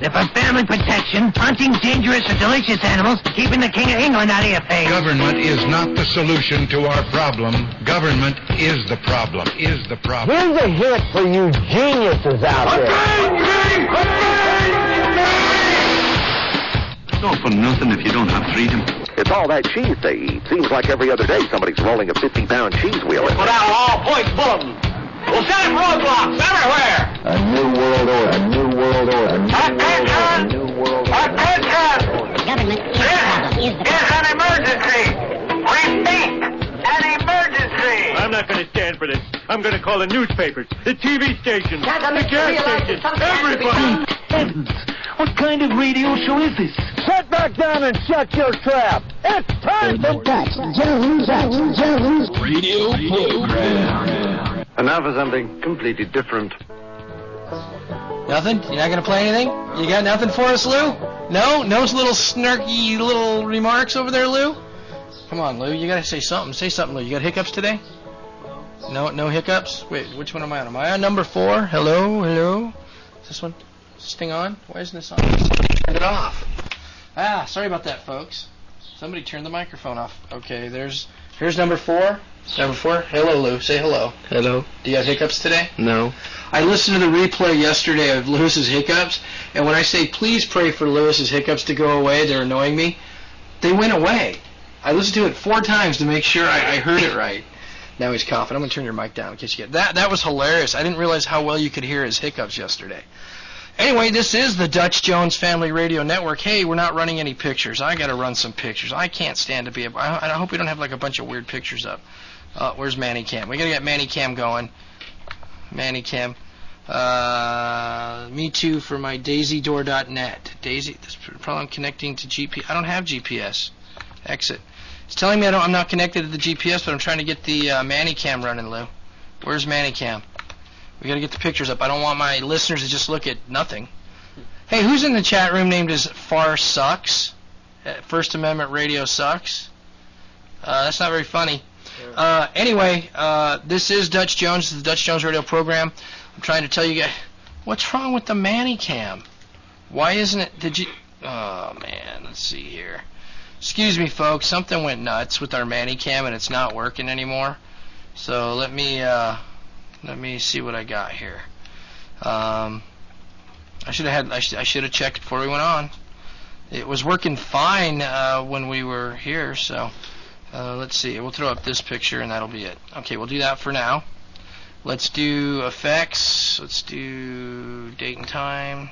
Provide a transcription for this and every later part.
They're for family protection, hunting dangerous or delicious animals, keeping the King of England out of your face. Government is not the solution to our problem. Government is the problem. Here's a hit for you geniuses out there. It's all for nothing if you don't have freedom. It's all that cheese they eat. Seems like every other day somebody's rolling a 50-pound cheese wheel in. Put out all points bulletin. We'll set up roadblocks everywhere. A new world order. A new world order. A new world order. Attention! Government is the problem. It's an emergency. Repeat, an emergency. I'm not going to stand for this. I'm going to call the newspapers, the TV stations, the gas stations, everybody. What kind of radio show is this? Sit back down and shut your trap. It's time for Dutch Jones Radio program. And now for something completely different. Nothing? You're not going to play anything? You got nothing for us, Lou? No? No little snarky little remarks over there, Lou? Come on, Lou. You got to say something. Say something, Lou. You got hiccups today? No hiccups? Wait, which one am I on? Am I on number 4? Hello? Is this one? Is this thing on? Why isn't this on? Turned it off. Sorry about that, folks. Somebody turned the microphone off. Okay, here's number 4. Number 4. Hello, Lou. Say hello. Hello. Do you have hiccups today? No. I listened to the replay yesterday of Lewis's hiccups, and when I say please pray for Lewis's hiccups to go away, they're annoying me, they went away. I listened to it 4 times to make sure I heard it right. Now he's coughing. I'm going to turn your mic down in case you get that. That was hilarious. I didn't realize how well you could hear his hiccups yesterday. Anyway, this is the Dutch Jones Family Radio Network. Hey, we're not running any pictures. I got to run some pictures. I can't stand to be able... I hope we don't have like a bunch of weird pictures up. Where's Manny Cam? We got to get Manny Cam going. Manny Cam. Me too for my daisydoor.net. Daisy, this problem I'm connecting to GPS. I don't have GPS. Exit. It's telling me I'm not connected to the GPS, but I'm trying to get the Manny Cam running, Lou. Where's Manny Cam? We got to get the pictures up. I don't want my listeners to just look at nothing. Hey, who's in the chat room named as Far Sucks? First Amendment Radio Sucks? That's not very funny. Anyway, this is Dutch Jones. This is the Dutch Jones Radio program. I'm trying to tell you guys, what's wrong with the Manny Cam? Why isn't it, oh man, let's see here. Excuse me, folks, something went nuts with our Manny Cam and it's not working anymore. So let me see what I got here. I should have checked before we went on. It was working fine when we were here, so let's see. We'll throw up this picture and that'll be it. Okay, we'll do that for now. Let's do effects. Let's do date and time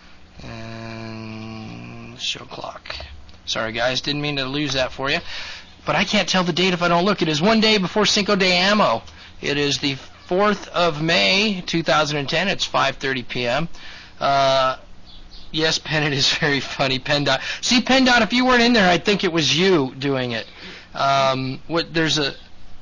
and show clock. Sorry, guys, didn't mean to lose that for you. But I can't tell the date if I don't look. It is one day before Cinco de Amo. It is the 4th of May, 2010. It's 5:30 p.m. Yes, Penn, it is very funny. PennDOT. See, PennDOT, if you weren't in there, I'd think it was you doing it. There's a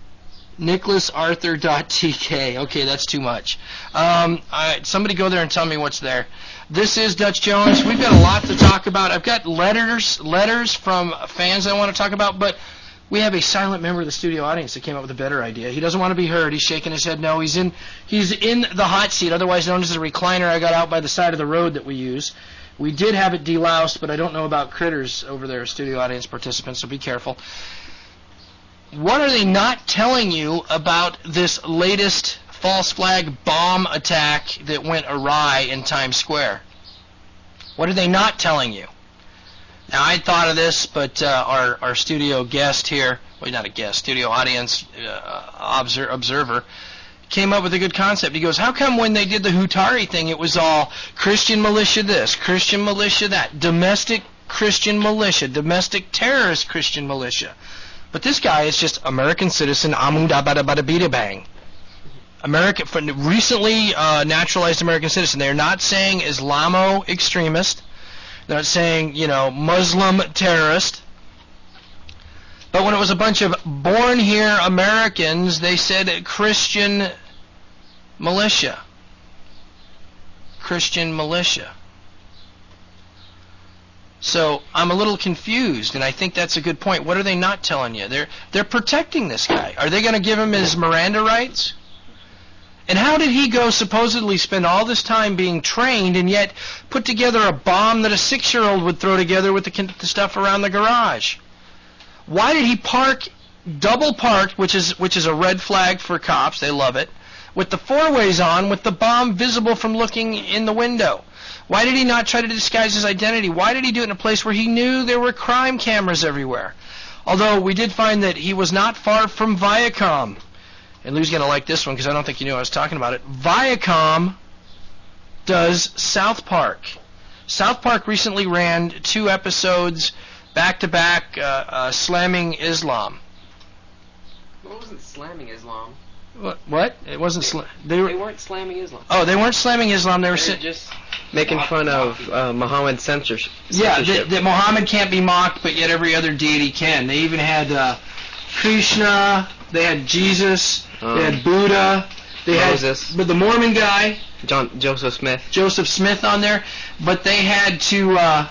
NicholasArthur.tk. Okay, that's too much. Somebody go there and tell me what's there. This is Dutch Jones. We've got a lot to talk about. I've got letters from fans I want to talk about, but we have a silent member of the studio audience that came up with a better idea. He doesn't want to be heard. He's shaking his head no. He's in the hot seat, otherwise known as the recliner I got out by the side of the road that we use. We did have it deloused, but I don't know about critters over there, studio audience participants, so be careful. What are they not telling you about this latest false flag bomb attack that went awry in Times Square? What are they not telling you? Now, I thought of this, but our studio guest here, well, not a guest, studio audience observer, came up with a good concept. He goes, how come when they did the Hutari thing, it was all Christian militia this, Christian militia that, domestic Christian militia, domestic terrorist Christian militia? But this guy is just American citizen, Amundabadabadabida bang. Recently naturalized American citizen. They're not saying Islamo extremist. They're not saying, Muslim terrorist. But when it was a bunch of born here Americans, they said Christian militia. Christian militia. So I'm a little confused, and I think that's a good point. What are they not telling you? They're protecting this guy. Are they going to give him his Miranda rights? And how did he go supposedly spend all this time being trained and yet put together a bomb that a 6-year-old would throw together with the stuff around the garage? Why did he double park, which is a red flag for cops, they love it, with the four-ways on, with the bomb visible from looking in the window? Why did he not try to disguise his identity? Why did he do it in a place where he knew there were crime cameras everywhere? Although we did find that he was not far from Viacom. And Lou's going to like this one because I don't think he knew I was talking about it. Viacom does South Park. South Park recently ran 2 episodes back-to-back slamming Islam. Well, it wasn't slamming Islam. What? It wasn't they weren't slamming Islam. Oh, they weren't slamming Islam. They were just making fun of Muhammad's censorship. Yeah, that Muhammad can't be mocked, but yet every other deity can. They even had Krishna. They had Jesus. They had Buddha. They Moses. Had the Mormon guy. Joseph Smith. Joseph Smith on there, but they had to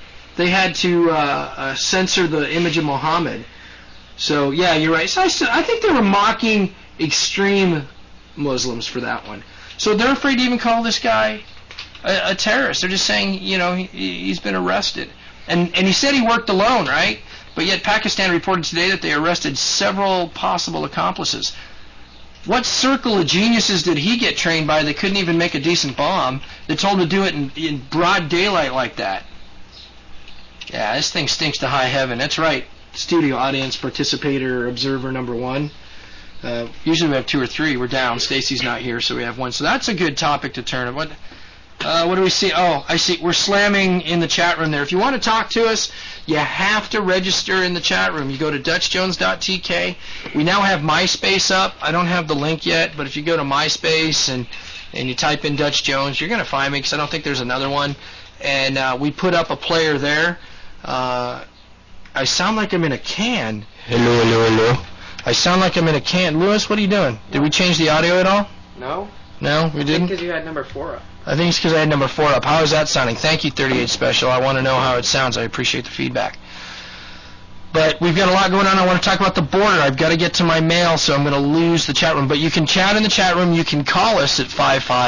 censor the image of Muhammad. So yeah, you're right. So I think they were mocking extreme Muslims for that one. So they're afraid to even call this guy a terrorist. They're just saying, he's been arrested. And he said he worked alone, right? But yet Pakistan reported today that they arrested several possible accomplices. What circle of geniuses did he get trained by that couldn't even make a decent bomb that told him to do it in broad daylight like that? Yeah, this thing stinks to high heaven. That's right. Studio audience participator observer number 1. Usually we have 2 or 3. We're down. Stacy's not here, so we have 1. So that's a good topic to turn. What do we see? Oh, I see. We're slamming in the chat room there. If you want to talk to us, you have to register in the chat room. You go to DutchJones.tk. We now have MySpace up. I don't have the link yet, but if you go to MySpace and you type in Dutch Jones, you're going to find me because I don't think there's another one. And we put up a player there. I sound like I'm in a can. Hello. I sound like I'm in a can. Lewis, what are you doing? Did we change the audio at all? No. No, we didn't? Because you had number 4 up. I think it's because I had number 4 up. How is that sounding? Thank you, 38 Special. I want to know how it sounds. I appreciate the feedback. But we've got a lot going on. I want to talk about the border. I've got to get to my mail, so I'm going to lose the chat room. But you can chat in the chat room. You can call us at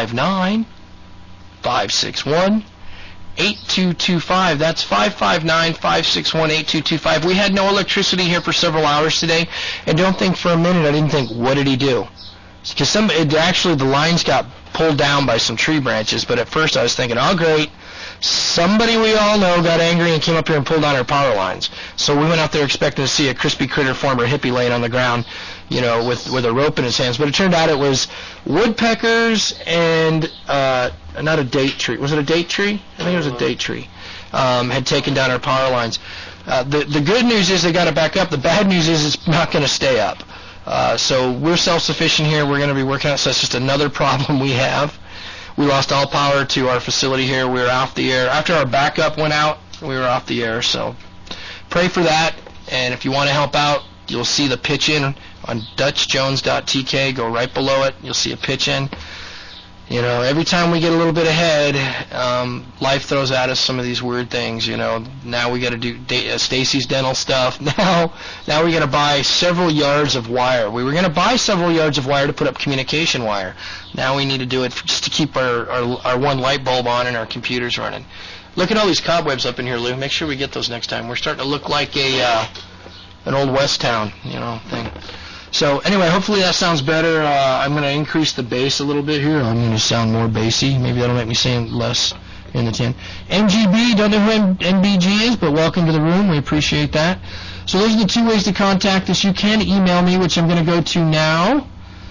559-561-8225. That's 559-561-8225. We had no electricity here for several hours today, and don't think for a minute I didn't think, what did he do? Because actually the lines got pulled down by some tree branches, but at first I was thinking, oh great, somebody we all know got angry and came up here and pulled down our power lines. So we went out there expecting to see a crispy critter former hippie laying on the ground, with a rope in his hands. But it turned out it was woodpeckers and not a date tree. Was it a date tree? I think it was a date tree. Had taken down our power lines. The good news is they got it back up. The bad news is it's not going to stay up. So we're self-sufficient here. We're going to be working on it. So that's just another problem we have. We lost all power to our facility here. We were off the air. After our backup went out, we were off the air. So pray for that. And if you want to help out, you'll see the pitch in on DutchJones.tk. Go right below it. You'll see a pitch in. Every time we get a little bit ahead, life throws at us some of these weird things. Now we got to do Stacy's dental stuff. Now we got to buy several yards of wire. We were going to buy several yards of wire to put up communication wire. Now we need to do it just to keep our one light bulb on and our computers running. Look at all these cobwebs up in here, Lou. Make sure we get those next time. We're starting to look like an old West Town, thing. So anyway, hopefully that sounds better. I'm going to increase the bass a little bit here. I'm going to sound more bassy. Maybe that'll make me sound less in the tin. MGB, don't know who MBG is, but welcome to the room. We appreciate that. So those are the 2 ways to contact us. You can email me, which I'm going to go to now.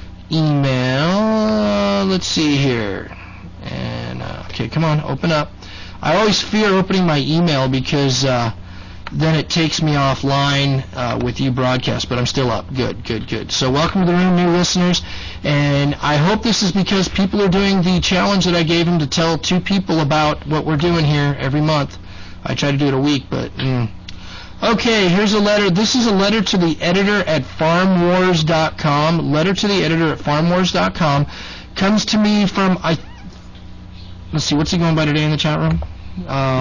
Email, let's see here. And, okay, come on, open up. I always fear opening my email because then it takes me offline with you broadcast, but I'm still up. Good. So welcome to the room, new listeners, and I hope this is because people are doing the challenge that I gave them to tell 2 people about what we're doing here every month. I try to do it a week, but... Okay, here's a letter. This is a letter to the editor at FarmWars.com. Letter to the editor at FarmWars.com. Comes to me from... Let's see, what's he going by today in the chat room?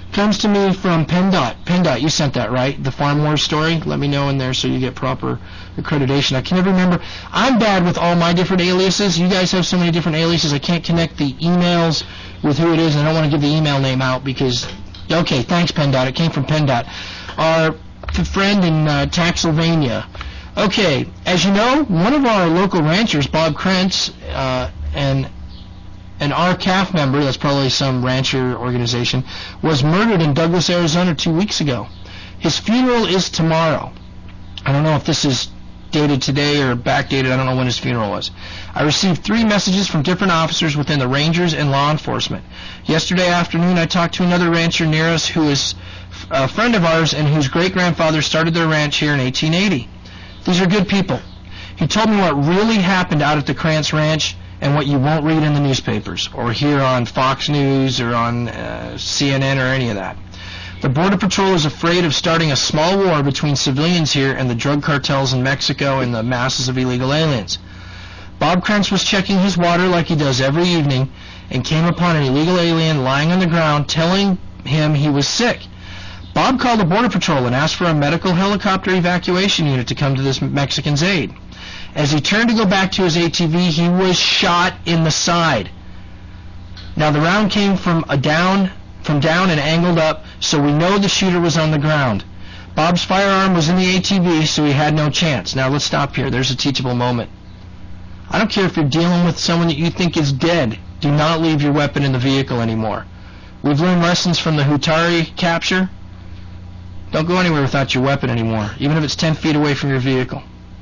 Comes to me from PennDOT. PennDOT, you sent that, right? The Farm Wars story? Let me know in there so you get proper accreditation. I can never remember. I'm bad with all my different aliases. You guys have so many different aliases, I can't connect the emails with who it is, and I don't want to give the email name out because... Okay, thanks, PennDOT. It came from PennDOT. Our friend in Taxylvania. Okay, as you know, one of our local ranchers, Bob Krentz, and an RCAF member, that's probably some rancher organization, was murdered in Douglas, Arizona 2 weeks ago. His funeral is tomorrow. I don't know if this is dated today or backdated. I don't know when his funeral was. I received 3 messages from different officers within the Rangers and law enforcement. Yesterday afternoon, I talked to another rancher near us who is a friend of ours and whose great-grandfather started their ranch here in 1880. These are good people. He told me what really happened out at the Krantz Ranch and what you won't read in the newspapers or hear on Fox News or on CNN or any of that. The Border Patrol is afraid of starting a small war between civilians here and the drug cartels in Mexico and the masses of illegal aliens. Bob Krantz was checking his water like he does every evening and came upon an illegal alien lying on the ground telling him he was sick. Bob called the Border Patrol and asked for a medical helicopter evacuation unit to come to this Mexican's aid. As he turned to go back to his ATV, he was shot in the side. Now, the round came from down and angled up, so we know the shooter was on the ground. Bob's firearm was in the ATV, so he had no chance. Now, let's stop here. There's a teachable moment. I don't care if you're dealing with someone that you think is dead. Do not leave your weapon in the vehicle anymore. We've learned lessons from the Hutari capture. Don't go anywhere without your weapon anymore, even if it's 10 feet away from your vehicle.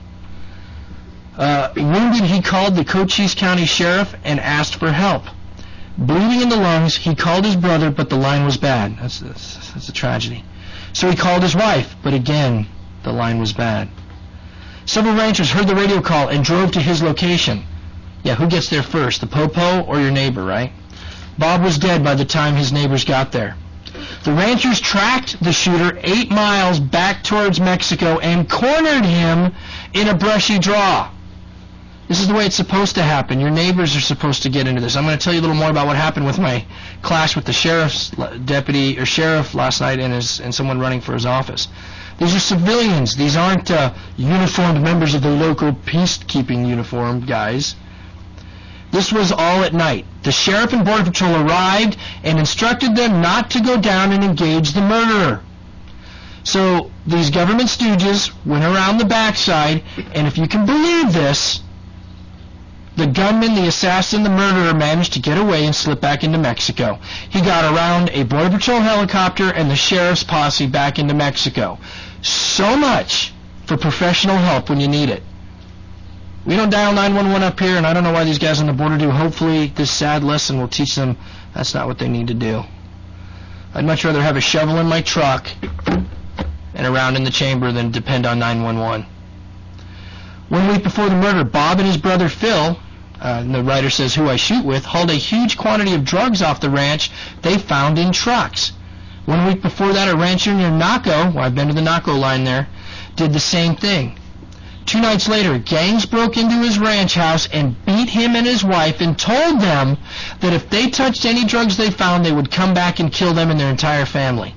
Wounded, he called the Cochise County Sheriff and asked for help. Bleeding in the lungs, he called his brother, but the line was bad. That's a tragedy. So he called his wife, but again, the line was bad. Several ranchers heard the radio call and drove to his location. Yeah, who gets there first, the popo or your neighbor, right? Bob was dead by the time his neighbors got there. The ranchers tracked the shooter 8 miles back towards Mexico and cornered him in a brushy draw. This is the way it's supposed to happen. Your neighbors are supposed to get into this. I'm going to tell you a little more about what happened with my clash with the sheriff's deputy or sheriff last night and someone running for his office. These are civilians. These aren't uniformed members of the local peacekeeping uniform guys. This was all at night. The sheriff and Border Patrol arrived and instructed them not to go down and engage the murderer. So these government stooges went around the backside, and if you can believe this, the gunman, the assassin, the murderer managed to get away and slip back into Mexico. He got around a Border Patrol helicopter and the sheriff's posse back into Mexico. So much for professional help when you need it. We don't dial 911 up here, and I don't know why these guys on the border do. Hopefully this sad lesson will teach them that's not what they need to do. I'd much rather have a shovel in my truck and a round in the chamber than depend on 911. 1 week before the murder, Bob and his brother Phil, and the writer says who I shoot with, hauled a huge quantity of drugs off the ranch they found in trucks. 1 week before that, a rancher near Naco, well, I've been to the Naco line there, did the same thing. 2 nights later, gangs broke into his ranch house and beat him and his wife and told them that if they touched any drugs they found, they would come back and kill them and their entire family.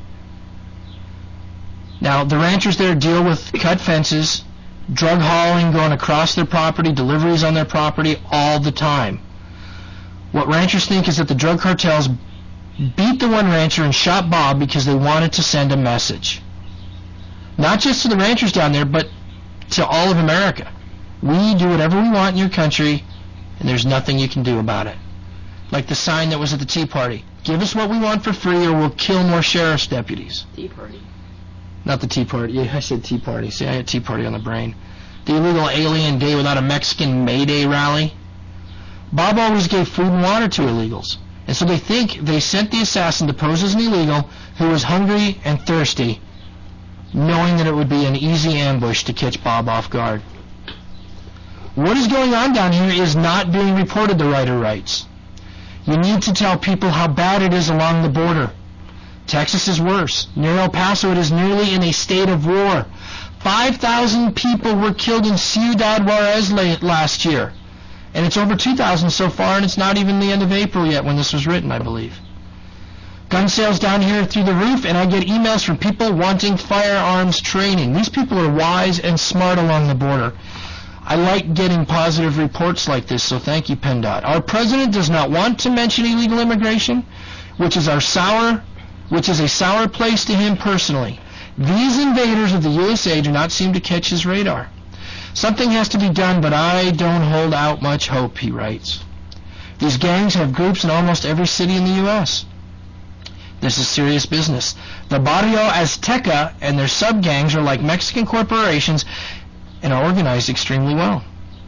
Now, the ranchers there deal with cut fences, drug hauling going across their property, deliveries on their property all the time. What ranchers think is that the drug cartels beat the one rancher and shot Bob because they wanted to send a message. Not just to the ranchers down there, but to all of America. We do whatever we want in your country, and there's nothing you can do about it. Like the sign that was at the Tea Party. Give us what we want for free or we'll kill more sheriff's deputies. Tea Party. Not the Tea Party. Yeah, I said Tea Party. See, I had Tea Party on the brain. The illegal alien day without a Mexican May Day rally. Bob always gave food and water to illegals. And so they think they sent the assassin to pose as an illegal who was hungry and thirsty, knowing that it would be an easy ambush to catch Bob off guard. What is going on down here is not being reported, the writer writes. You need to tell people how bad it is along the border. Texas is worse. Near El Paso, it is nearly in a state of war. 5,000 people were killed in Ciudad Juarez last year. And it's over 2,000 so far, and it's not even the end of April yet when this was written, I believe. Gun sales down here through the roof, and I get emails from people wanting firearms training. These people are wise and smart along the border. I like getting positive reports like this, so thank you, PennDOT. Our president does not want to mention illegal immigration, which is a sour place to him personally. These invaders of the USA do not seem to catch his radar. Something has to be done, but I don't hold out much hope, he writes. These gangs have groups in almost every city in the U.S. This is serious business. The Barrio Azteca and their sub-gangs are like Mexican corporations and are organized extremely well.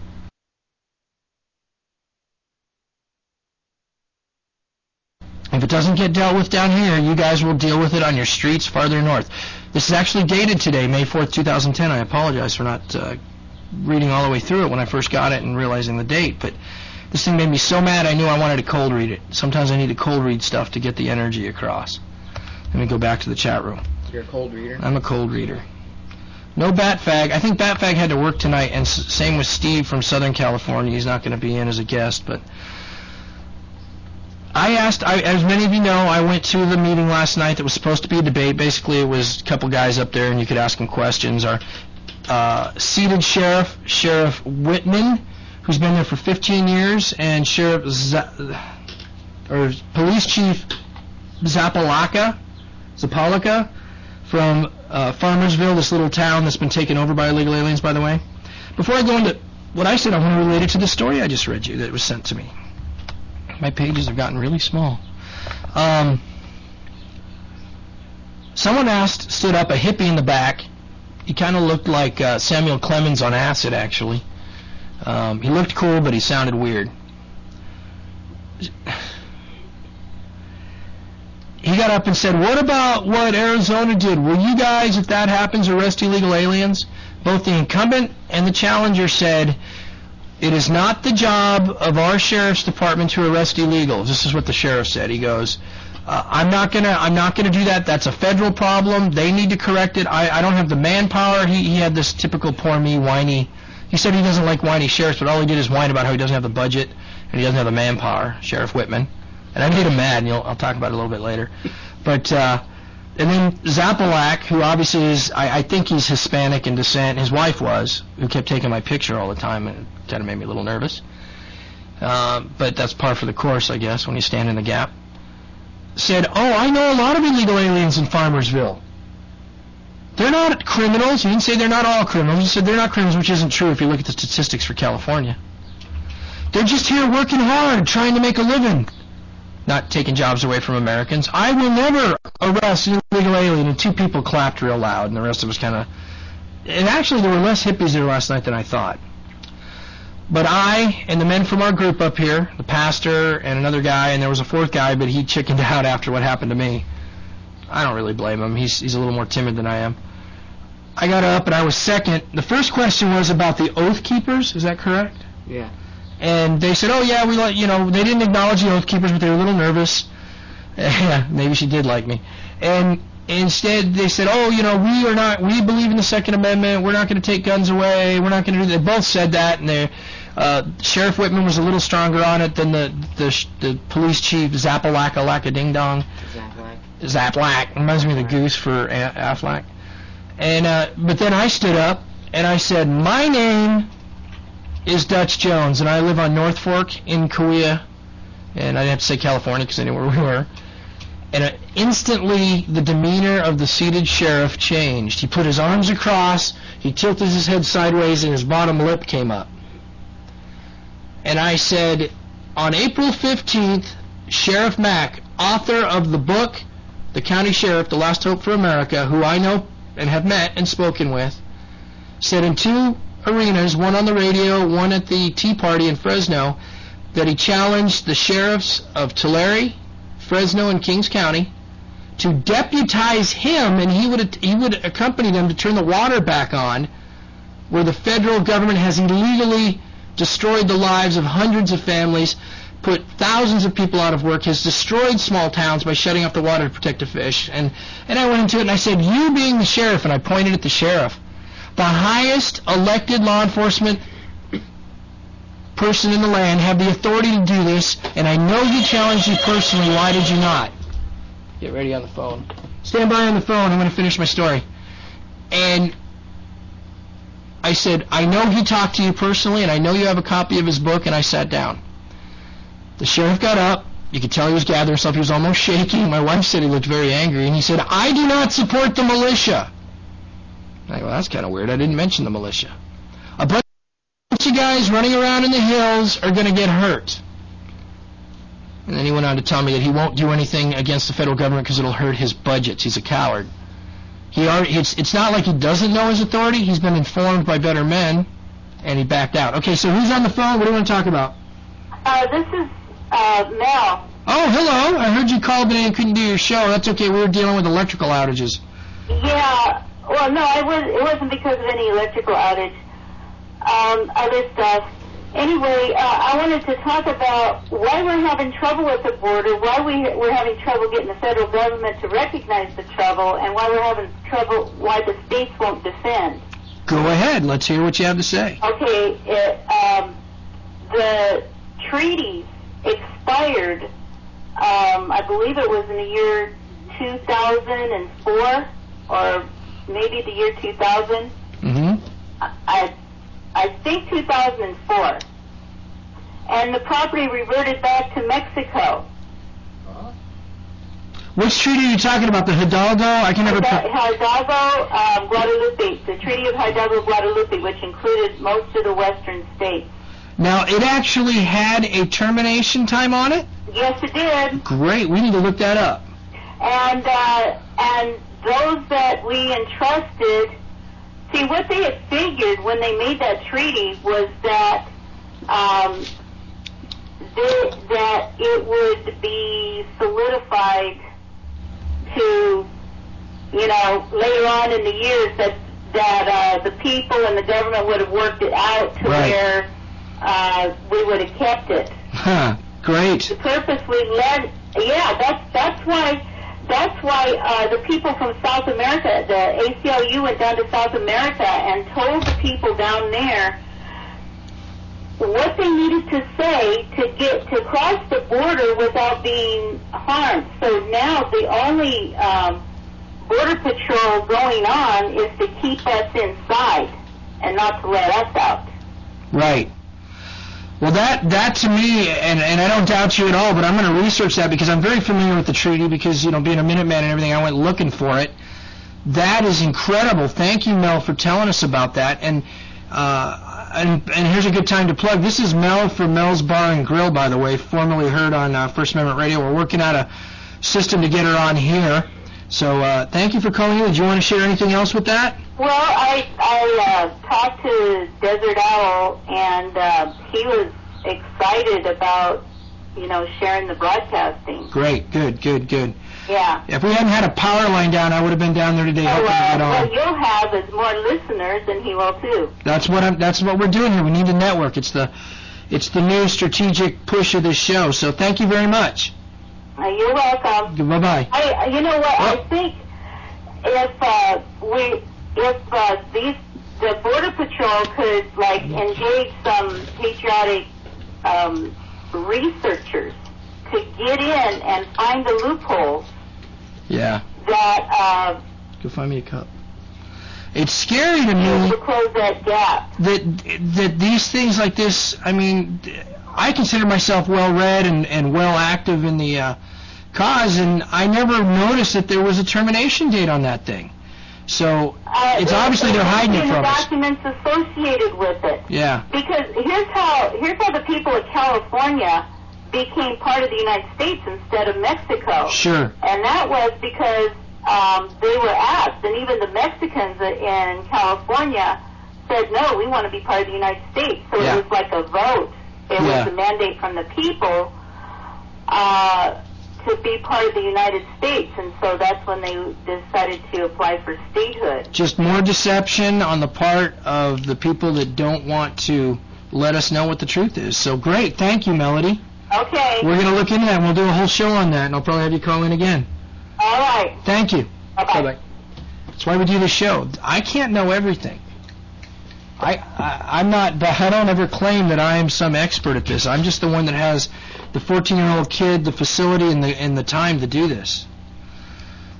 If it doesn't get dealt with down here, you guys will deal with it on your streets farther north. This is actually dated today, May 4th, 2010. I apologize for not reading all the way through it when I first got it and realizing the date, but this thing made me so mad I knew I wanted to cold read it. Sometimes I need to cold read stuff to get the energy across. Let me go back to the chat room. You're a cold reader? I'm a cold reader. No Batfag. I think Batfag had to work tonight, and same with Steve from Southern California. He's not going to be in as a guest, but I asked, as many of you know, I went to the meeting last night that was supposed to be a debate. Basically, it was a couple guys up there, and you could ask them questions. Our seated sheriff, Sheriff Whitman, who's been there for 15 years, and Police Chief Zapalaka from Farmersville, this little town that's been taken over by illegal aliens, by the way. Before I go into what I said, I want to relate it to the story I just read you that was sent to me. My pages have gotten really small. Someone stood up, a hippie in the back. He kind of looked like Samuel Clemens on acid, actually. He looked cool, but he sounded weird. He got up and said, what about what Arizona did? Will you guys, if that happens, arrest illegal aliens? Both the incumbent and the challenger said, it is not the job of our sheriff's department to arrest illegals. This is what the sheriff said. He goes, I'm not gonna do that. That's a federal problem. They need to correct it. I don't have the manpower. He had this typical poor me whiny. He said he doesn't like whiny sheriffs, but all he did is whine about how he doesn't have the budget and he doesn't have the manpower. Sheriff Whitman, and I made him mad, and I'll talk about it a little bit later. But and then Zapalak, who obviously is, I think he's Hispanic in descent. His wife was, who kept taking my picture all the time, and it kind of made me a little nervous. But that's par for the course, I guess, when you stand in the gap. Said, I know a lot of illegal aliens in Farmersville. They're not criminals. He didn't say they're not all criminals. He said they're not criminals, which isn't true if you look at the statistics for California. They're just here working hard, trying to make a living, not taking jobs away from Americans. I will never arrest an illegal alien. And two people clapped real loud, and the rest of us kind of... And actually, there were less hippies there last night than I thought. But I and the men from our group up here, the pastor and another guy, and there was a fourth guy, but he chickened out after what happened to me. I don't really blame him. He's a little more timid than I am. I got up, and I was second. The first question was about the Oath Keepers. Is that correct? Yeah. And they said, they didn't acknowledge the Oath Keepers, but they were a little nervous. Yeah, maybe she did like me. And instead, they said, we believe in the Second Amendment. We're not going to take guns away. We're not going to do that. They both said that, and Sheriff Whitman was a little stronger on it than the police chief, Zapalaka Ding Dong. Zaplak. Reminds me of the goose for Aflac. And but then I stood up, and I said, my name is Dutch Jones, and I live on North Fork in Kauai, and I didn't have to say California because I knew where we were. And instantly, the demeanor of the seated sheriff changed. He put his arms across, he tilted his head sideways, and his bottom lip came up. And I said, on April 15th, Sheriff Mack, author of the book, The County Sheriff, The Last Hope for America, who I know and have met and spoken with, said in two arenas, one on the radio, one at the Tea Party in Fresno, that he challenged the sheriffs of Tulare, Fresno, and Kings County to deputize him, and he would accompany them to turn the water back on, where the federal government has illegally destroyed the lives of hundreds of families, put thousands of people out of work, has destroyed small towns by shutting off the water to protect the fish. And I went into it and I said, you being the sheriff, and I pointed at the sheriff, the highest elected law enforcement person in the land, have the authority to do this, and I know you challenged you personally. Why did you not? Get ready on the phone. Stand by on the phone. I'm going to finish my story. And I said, I know he talked to you personally, and I know you have a copy of his book, and I sat down. The sheriff got up. You could tell he was gathering himself. He was almost shaking. My wife said he looked very angry, and he said, I do not support the militia. I go, well, that's kind of weird. I didn't mention the militia. A bunch of guys running around in the hills are going to get hurt. And then he went on to tell me that he won't do anything against the federal government because it'll hurt his budgets. He's a coward. It's not like he doesn't know his authority. He's been informed by better men, and he backed out. Okay, so who's on the phone? What do you want to talk about? This is Mel. Oh, hello. I heard you called today and couldn't do your show. That's okay. We were dealing with electrical outages. Yeah. Well, no, it wasn't because of any electrical outage. Other stuff. Anyway, I wanted to talk about why we're having trouble with the border, why we're having trouble getting the federal government to recognize the trouble, and why we're having trouble, why the states won't defend. Go ahead. Let's hear what you have to say. Okay. The treaties expired, I believe it was in the year 2004, or maybe the year 2000. Mm-hmm. I think 2004. And the property reverted back to Mexico. Which treaty are you talking about? The Hidalgo? I can never... Hidalgo, Guadalupe. The Treaty of Hidalgo, Guadalupe, which included most of the western states. Now, it actually had a termination time on it? Yes, it did. Great. We need to look that up. And those that we entrusted... See, what they had figured when they made that treaty was that that it would be solidified to, later on in the years that the people and the government would have worked it out to where we would have kept it. Huh. Great. The purposely led, that's why the people from South America, the ACLU went down to South America and told the people down there what they needed to say to get to cross the border without being harmed. So now the only border patrol going on is to keep us inside and not to let us out. Right. Well, that to me, and I don't doubt you at all, but I'm going to research that because I'm very familiar with the treaty because, being a Minuteman and everything, I went looking for it. That is incredible. Thank you, Mel, for telling us about that. And here's a good time to plug. This is Mel from Mel's Bar and Grill, by the way, formerly heard on First Amendment Radio. We're working out a system to get her on here. So thank you for calling in. Did you want to share anything else with that? Well, I talked to Desert Owl, and he was excited about, sharing the broadcasting. Great, good. Yeah. If we hadn't had a power line down, I would have been down there today helping to get on. What you'll have is more listeners, and he will too. That's what we're doing here. We need a network. It's the new strategic push of this show. So thank you very much. You're welcome. Bye-bye. You know what? I think if the Border Patrol could engage some patriotic researchers to get in and find the loopholes. Yeah. That go find me a cup. It's scary to me to close that gap. That these things like this. I mean, I consider myself well read and well active in the cause, and I never noticed that there was a termination date on that thing. So it's obviously they're hiding it from us. Documents associated with it. Yeah. Because here's how the people of California became part of the United States instead of Mexico. Sure. And that was because they were asked, and even the Mexicans in California said, no, we want to be part of the United States. So it was like a vote. It was a mandate from the people to be part of the United States, and so that's when they decided to apply for statehood. Just more deception on the part of the people that don't want to let us know what the truth is. So great. Thank you, Melody. Okay. We're going to look into that, and we'll do a whole show on that, and I'll probably have you call in again. All right. Thank you. Bye-bye. Bye-bye. That's why we do this show. I can't know everything. I'm not. I don't ever claim that I am some expert at this. I'm just the one that has the 14-year-old kid, the facility, and the time to do this.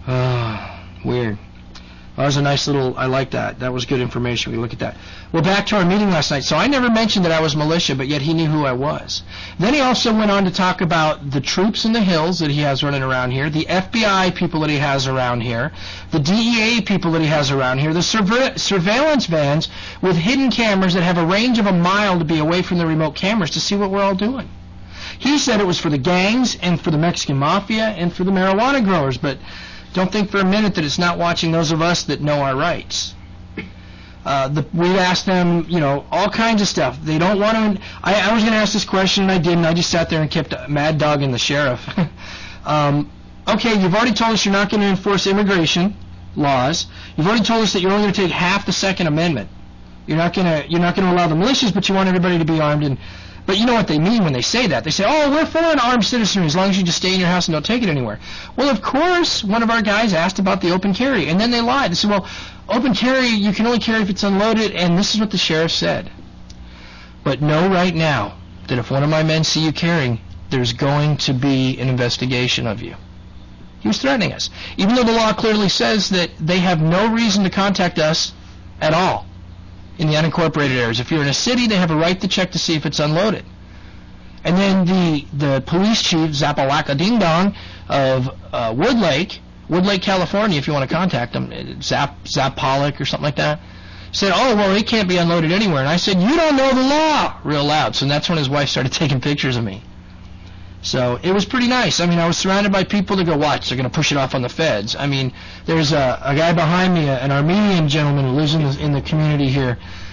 Weird. That was a nice little, I like that. That was good information. We look at that. Well, back to our meeting last night. So I never mentioned that I was militia, but yet he knew who I was. Then he also went on to talk about the troops in the hills that he has running around here, the FBI people that he has around here, the DEA people that he has around here, the surveillance vans with hidden cameras that have a range of a mile to be away from the remote cameras to see what we're all doing. He said it was for the gangs and for the Mexican mafia and for the marijuana growers, but don't think for a minute that it's not watching those of us that know our rights. We asked them, all kinds of stuff. They don't want to. I was going to ask this question and I didn't. I just sat there and kept mad dogging the sheriff. Okay, you've already told us you're not going to enforce immigration laws. You've already told us that you're only going to take half the Second Amendment. You're not going to allow the militias, but you want everybody to be armed. But you know what they mean when they say that. They say, oh, we're for an armed citizenry as long as you just stay in your house and don't take it anywhere. Well, of course, one of our guys asked about the open carry, and then they lied. They said, well, open carry, you can only carry if it's unloaded, and this is what the sheriff said. But know right now that if one of my men see you carrying, there's going to be an investigation of you. He was threatening us, even though the law clearly says that they have no reason to contact us at all. In the unincorporated areas. If you're in a city, they have a right to check to see if it's unloaded. And then the police chief, Zapalaka Ding Dong, of Woodlake, California, if you want to contact them, Zap Pollock or something like that, said, oh, well, it can't be unloaded anywhere. And I said, you don't know the law, real loud. So that's when his wife started taking pictures of me. So it was pretty nice. I mean, I was surrounded by people that go, watch, they're going to push it off on the feds. I mean, there's a guy behind me, an Armenian gentleman who lives in the community here,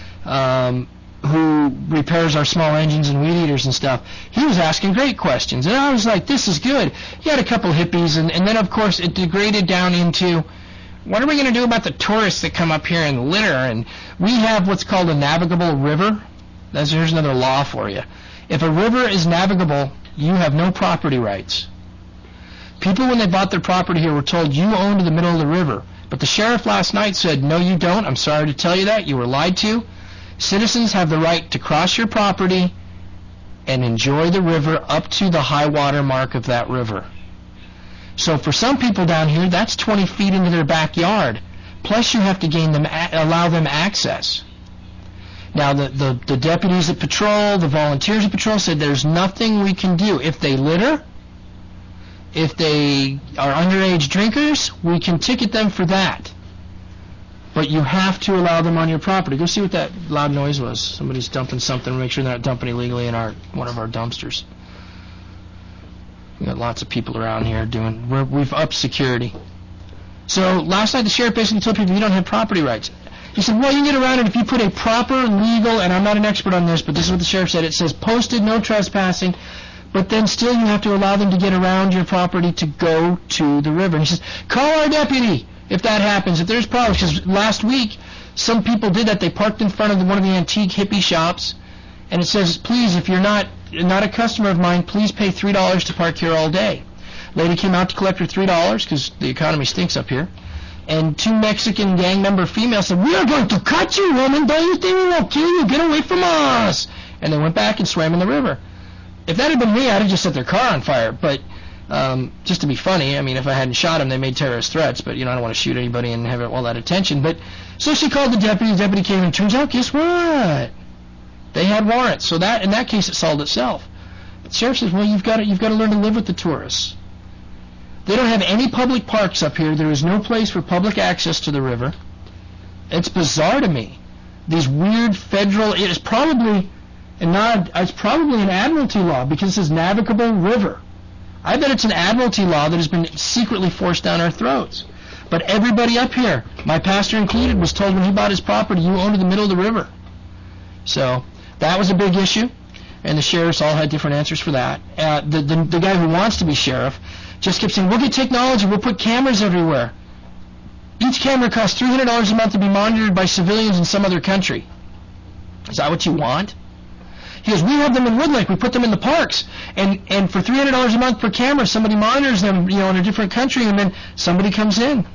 who repairs our small engines and weed eaters and stuff. He was asking great questions, and I was like, this is good. He had a couple hippies, and then, of course, it degraded down into, what are we going to do about the tourists that come up here and litter? And we have what's called a navigable river. Here's another law for you. If a river is navigable, you have no property rights. People, when they bought their property here, were told you owned the middle of the river. But the sheriff last night said, no, you don't. I'm sorry to tell you that. You were lied to. Citizens have the right to cross your property and enjoy the river up to the high water mark of that river. So for some people down here, that's 20 feet into their backyard. Plus you have to allow them access. Now, the deputies at patrol, the volunteers at patrol said there's nothing we can do. If they litter, if they are underage drinkers, we can ticket them for that. But you have to allow them on your property. Go see what that loud noise was. Somebody's dumping something. Make sure they're not dumping illegally in one of our dumpsters. We got lots of people around here we've upped security. So last night the sheriff basically told people you don't have property rights. He said, well, you can get around it if you put a proper, legal, and I'm not an expert on this, but this is what the sheriff said. It says posted, no trespassing, but then still you have to allow them to get around your property to go to the river. And he says, call our deputy if that happens, if there's problems. Because last week, some people did that. They parked in front of one of the antique hippie shops, and it says, please, if you're not a customer of mine, please pay $3 to park here all day. Lady came out to collect her $3 because the economy stinks up here. And two Mexican gang member females said, we are going to cut you, woman. Don't you think we will kill you? Get away from us. And they went back and swam in the river. If that had been me, I'd have just set their car on fire. But just to be funny, I mean, if I hadn't shot them, they made terrorist threats. But, I don't want to shoot anybody and have all that attention. But so she called the deputy. The deputy came, and turns out, guess what? They had warrants. So in that case, it solved itself. The sheriff says, well, you've got to learn to live with the tourists. They don't have any public parks up here. There is no place for public access to the river. It's bizarre to me. These weird federal, it's probably an admiralty law because it says navigable river. I bet it's an admiralty law that has been secretly forced down our throats. But everybody up here, my pastor included, was told when he bought his property, you owned the middle of the river. So that was a big issue, and the sheriffs all had different answers for that. The guy who wants to be sheriff just kept saying, we'll get technology, we'll put cameras everywhere. Each camera costs $300 a month to be monitored by civilians in some other country. Is that what you want? He goes, we have them in Woodlake, we put them in the parks, and for $300 a month per camera, somebody monitors them, in a different country, and then somebody comes in.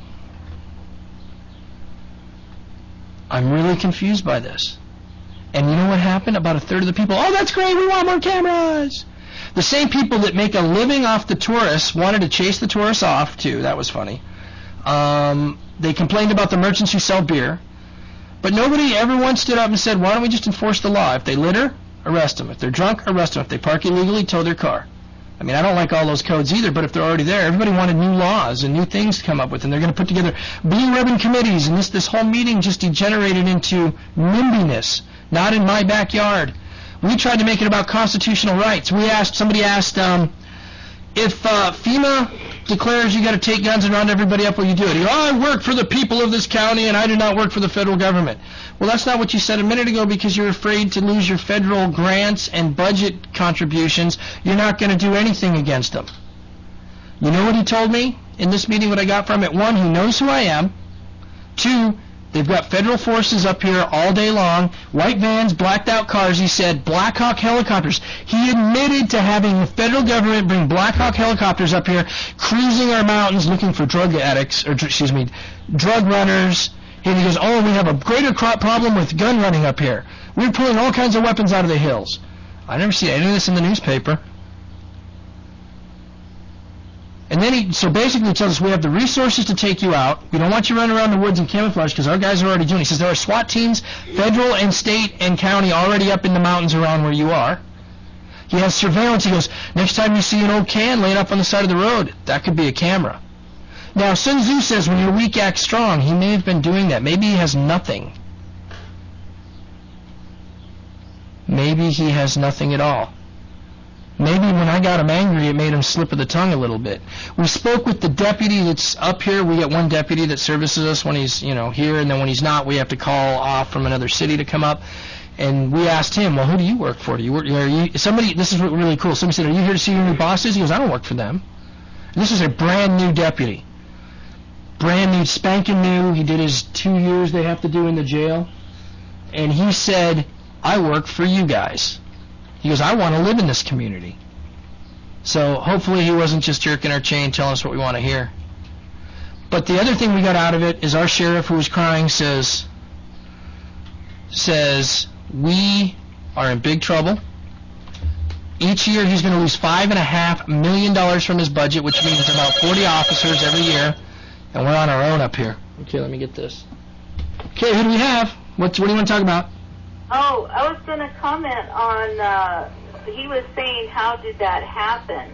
I'm really confused by this. And you know what happened? About a third of the people, oh, that's great, we want more cameras. The same people that make a living off the tourists wanted to chase the tourists off, too. That was funny. They complained about the merchants who sell beer. But nobody ever once stood up and said, why don't we just enforce the law? If they litter, arrest them. If they're drunk, arrest them. If they park illegally, tow their car. I mean, I don't like all those codes either, but if they're already there, everybody wanted new laws and new things to come up with, and they're going to put together blue ribbon committees, and this whole meeting just degenerated into NIMBY-ness, not in my backyard. We tried to make it about constitutional rights. Somebody asked, if FEMA declares you got to take guns and round everybody up, will you do it? I work for the people of this county, and I do not work for the federal government. Well, that's not what you said a minute ago because you're afraid to lose your federal grants and budget contributions. You're not going to do anything against them. You know what he told me in this meeting, what I got from it? One, he knows who I am. Two, they've got federal forces up here all day long, white vans, blacked out cars. He said Black Hawk helicopters. He admitted to having the federal government bring Black Hawk helicopters up here, cruising our mountains looking for drug addicts, drug runners. And he goes, oh, we have a greater problem with gun running up here. We're pulling all kinds of weapons out of the hills. I never see any of this in the newspaper. And then so basically he tells us we have the resources to take you out. We don't want you running around the woods in camouflage because our guys are already doing it. He says there are SWAT teams, federal and state and county, already up in the mountains around where you are. He has surveillance. He goes, next time you see an old can laying up on the side of the road, that could be a camera. Now, Sun Tzu says when you're weak, act strong. He may have been doing that. Maybe he has nothing. Maybe he has nothing at all. Maybe when I got him angry, it made him slip of the tongue a little bit. We spoke with the deputy that's up here. We got one deputy that services us when he's, here, and then when he's not, we have to call off from another city to come up. And we asked him, well, who do you work for? This is really cool. Somebody said, are you here to see your new bosses? He goes, I don't work for them. And this is a brand new deputy. Brand new, spanking new. He did his 2 years they have to do in the jail. And he said, I work for you guys. He goes, I want to live in this community. So hopefully he wasn't just jerking our chain telling us what we want to hear. But the other thing we got out of it is our sheriff, who was crying, says we are in big trouble. Each year he's going to lose $5.5 million from his budget, which means about 40 officers every year. And we're on our own up here. Okay, let me get this. Okay, who do we have? What do you want to talk about? Oh, I was going to comment on, he was saying how did that happen,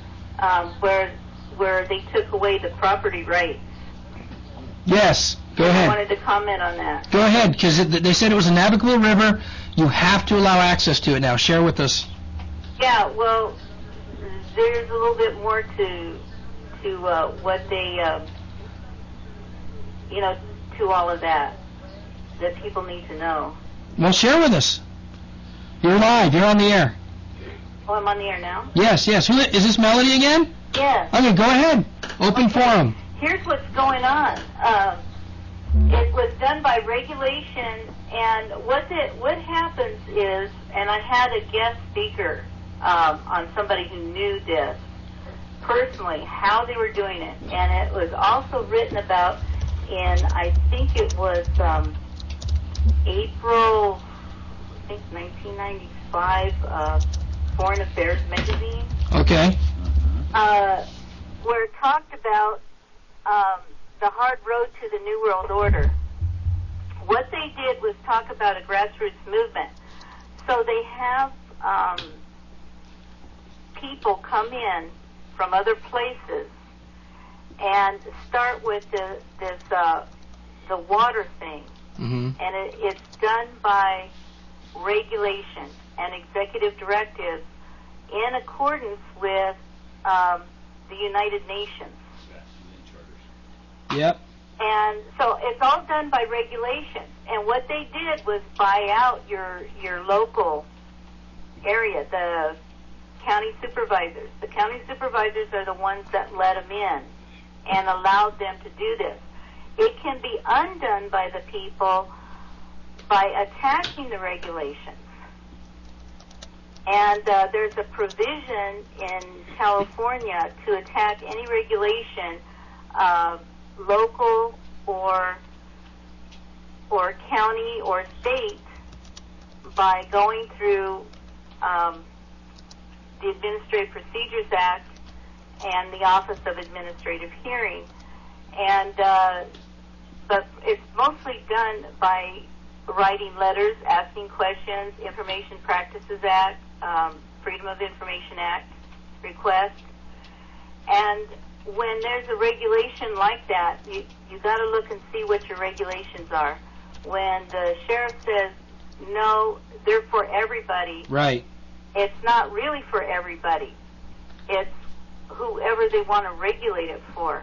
where they took away the property rights. Yes, go ahead. I wanted to comment on that. Go ahead, because they said it was a navigable river. You have to allow access to it now. Share with us. Yeah, well, there's a little bit more to what they, to all of that people need to know. Well, share with us. You're live. You're on the air. Oh, I'm on the air now? Yes. Who is this Melody again? Yes. Okay, go ahead. Open forum. Here's what's going on. It was done by regulation, and what happens is, and I had a guest speaker on somebody who knew this personally, how they were doing it, and it was also written about in, I think it was April, 1995, Foreign Affairs magazine. Okay. Where it talked about the hard road to the New World Order. What they did was talk about a grassroots movement. So they have people come in from other places and start with the water thing. Mm-hmm. And it's done by regulation and executive directives in accordance with the United Nations. Yep. And so it's all done by regulation. And what they did was buy out your local area, the county supervisors. The county supervisors are the ones that let them in and allowed them to do this. It can be undone by the people by attacking the regulations. And there's a provision in California to attack any regulation, local or county or state, by going through the Administrative Procedures Act and the Office of Administrative Hearing. but it's mostly done by writing letters, asking questions, Information Practices Act, Freedom of Information Act request. And when there's a regulation like that, you got to look and see what your regulations are. When the sheriff says, no, they're for everybody, right, it's not really for everybody. It's whoever they want to regulate it for.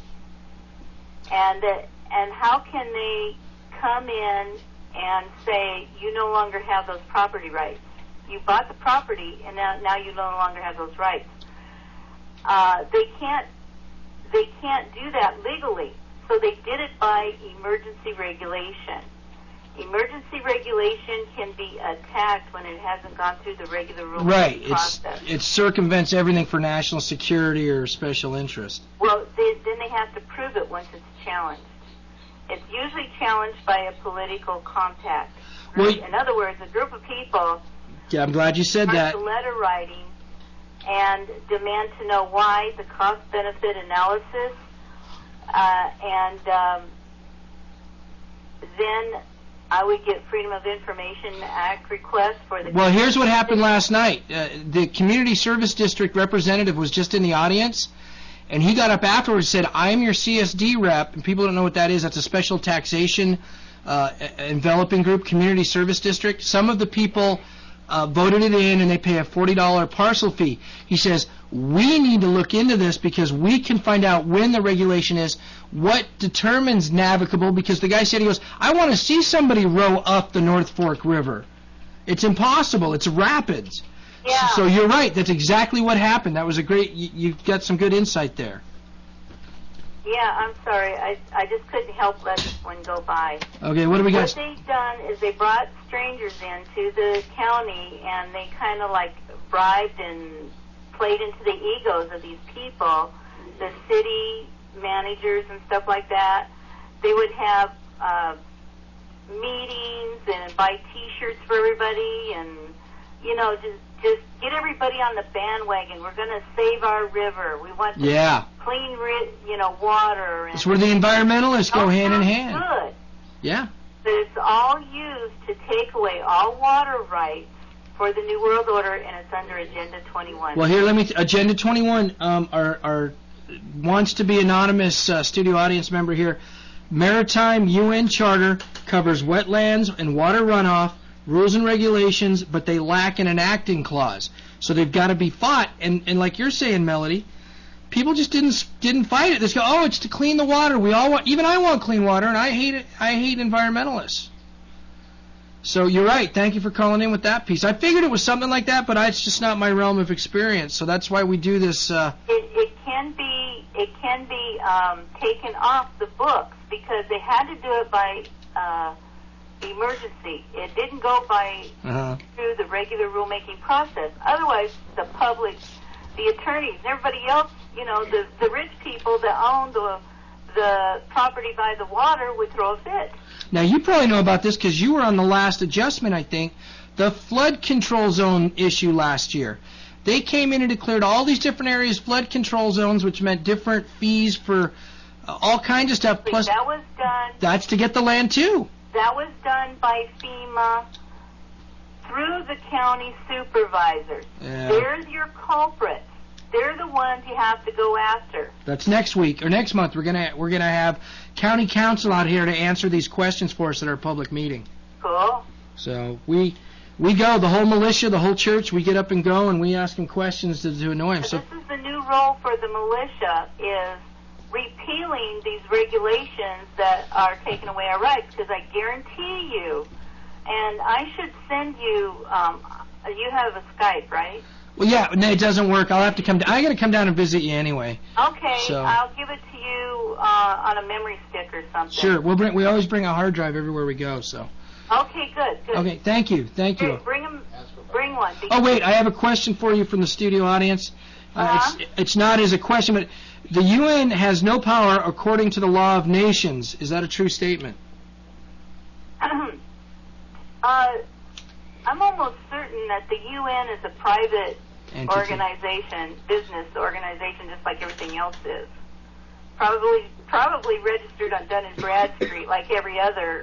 And how can they come in and say, you no longer have those property rights? You bought the property, and now you no longer have those rights. They can't do that legally, so they did it by emergency regulation. Emergency regulation can be attacked when it hasn't gone through the regular rulemaking process. It circumvents everything for national security or special interest. Well, then they have to prove it once it's challenged. It's usually challenged by a political contact. Well, in other words, a group of people. Yeah, I'm glad you said that. Letter writing and demand to know why, the cost-benefit analysis, then I would get Freedom of Information Act requests for the... Well, here's what happened last night. The Community Service District representative was just in the audience, and he got up afterwards and said, I'm your CSD rep, and people don't know what that is. That's a special taxation enveloping group, Community Service District. Some of the people voted it in, and they pay a $40 parcel fee. He says, we need to look into this because we can find out when the regulation is, what determines navigable, because the guy said, he goes, I want to see somebody row up the North Fork River. It's impossible. It's rapids. Yeah. So you're right. That's exactly what happened. That was a great, you got some good insight there. Yeah, I'm sorry. I just couldn't help let this one go by. Okay, what do we got? What they've done is they brought strangers into the county, and they kind of like bribed and played into the egos of these people, the city managers and stuff like that. They would have meetings and buy T-shirts for everybody, and just get everybody on the bandwagon. We're going to save our river. We want clean, water. And it's where the environmentalists go hand in hand. Good. Yeah. But it's all used to take away all water rights for the New World Order, and it's under Agenda 21. Well, here, Agenda 21 wants to be anonymous studio audience member here. Maritime UN Charter covers wetlands and water runoff, rules and regulations, but they lack an enacting clause. So they've got to be fought. And like you're saying, Melody, people just didn't fight it. They go, oh, it's to clean the water. We all want, even I want clean water, and I hate it. I hate environmentalists. So you're right. Thank you for calling in with that piece. I figured it was something like that, but it's just not my realm of experience. So that's why we do this. It can be taken off the books because they had to do it by emergency. It didn't go by through the regular rulemaking process. Otherwise, the public, the attorneys, and everybody else, the rich people that own the property by the water would throw a fit. Now, you probably know about this because you were on the last adjustment, I think, the flood control zone issue last year. They came in and declared all these different areas flood control zones, which meant different fees for all kinds of stuff. Plus, that was done. That's to get the land, too. That was done by FEMA through the county supervisors. Yeah. They're your culprits. They're the ones you have to go after. That's next week or next month. We're gonna have county council out here to answer these questions for us at our public meeting. Cool. So we go, the whole militia, the whole church. We get up and go, and we ask them questions to annoy them. So this is the new role for the militia: is repealing these regulations that are taking away our rights. Because I guarantee you, and I should send you. You have a Skype, right? Well, yeah, no, it doesn't work. I'll have to come down. I got to come down and visit you anyway. Okay, so. I'll give it to you on a memory stick or something. Sure, we always bring a hard drive everywhere we go. So. Okay, good. Okay, thank you. Bring one. Oh wait, I have a question for you from the studio audience. It's not as a question, but the UN has no power according to the law of nations. Is that a true statement? I'm almost certain that the UN is a private entity. organization, business organization, just like everything else is. probably registered on Dun & Bradstreet like every other,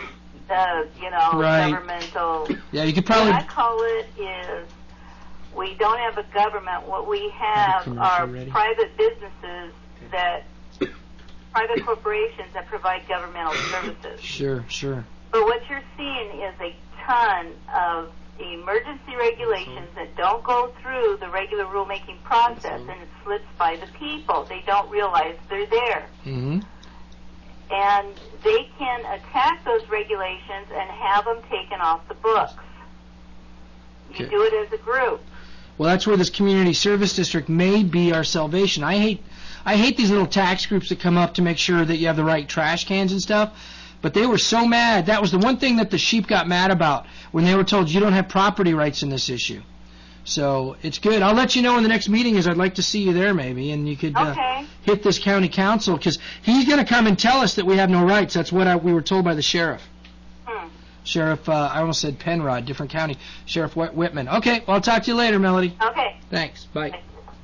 governmental. Yeah, you could probably. What I call it is we don't have a government. What we have are private businesses private corporations that provide governmental services. Sure. But what you're seeing is a ton of emergency regulations that don't go through the regular rulemaking process, and it slips by the people. They don't realize they're there. Mm-hmm. And they can attack those regulations and have them taken off the books. You do it as a group. Well, that's where this community service district may be our salvation. I hate these little tax groups that come up to make sure that you have the right trash cans and stuff. But they were so mad. That was the one thing that the sheep got mad about when they were told you don't have property rights in this issue. So it's good. I'll let you know when the next meeting is. I'd like to see you there maybe, and you could hit this county council because he's going to come and tell us that we have no rights. That's what we were told by the sheriff. Sheriff, I almost said Penrod, different county. Sheriff Whitman. Okay, well, I'll talk to you later, Melody. Okay. Thanks. Bye.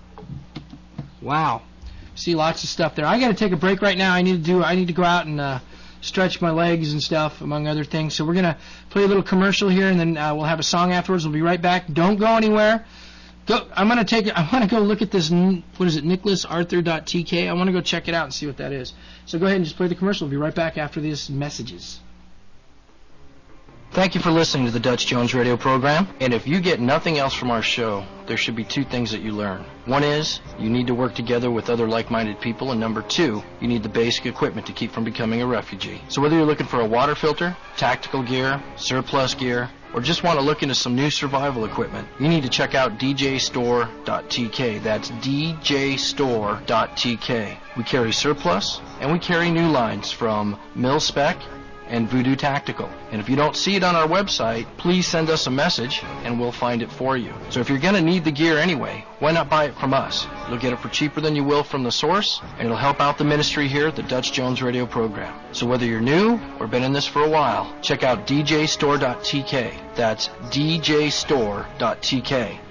Wow. See lots of stuff there. I got to take a break right now. I need to go out and stretch my legs and stuff, among other things. So we're going to play a little commercial here, and then we'll have a song afterwards. We'll be right back. Don't go anywhere. I want to go look at this, what is it, nicholasarthur.tk. I want to go check it out and see what that is. So go ahead and just play the commercial. We'll be right back after these messages. Thank you for listening to the Dutch Jones radio program. And if you get nothing else from our show, there should be two things that you learn. One is you need to work together with other like-minded people, and number two, you need the basic equipment to keep from becoming a refugee. So whether you're looking for a water filter, tactical gear, surplus gear, or just want to look into some new survival equipment, you need to check out djstore.tk. That's djstore.tk. We carry surplus, and we carry new lines from Mil-Spec and Voodoo Tactical. And if you don't see it on our website, please send us a message and we'll find it for you. So if you're going to need the gear anyway, why not buy it from us? You'll get it for cheaper than you will from the source, and it'll help out the ministry here at the Dutch Jones radio program. So whether you're new or been in this for a while, check out djstore.tk. That's djstore.tk.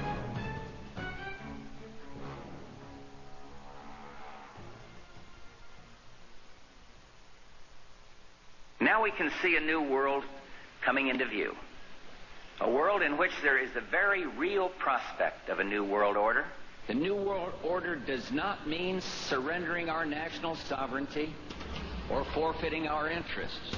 Now we can see a new world coming into view. A world in which there is the very real prospect of a new world order. The new world order does not mean surrendering our national sovereignty or forfeiting our interests.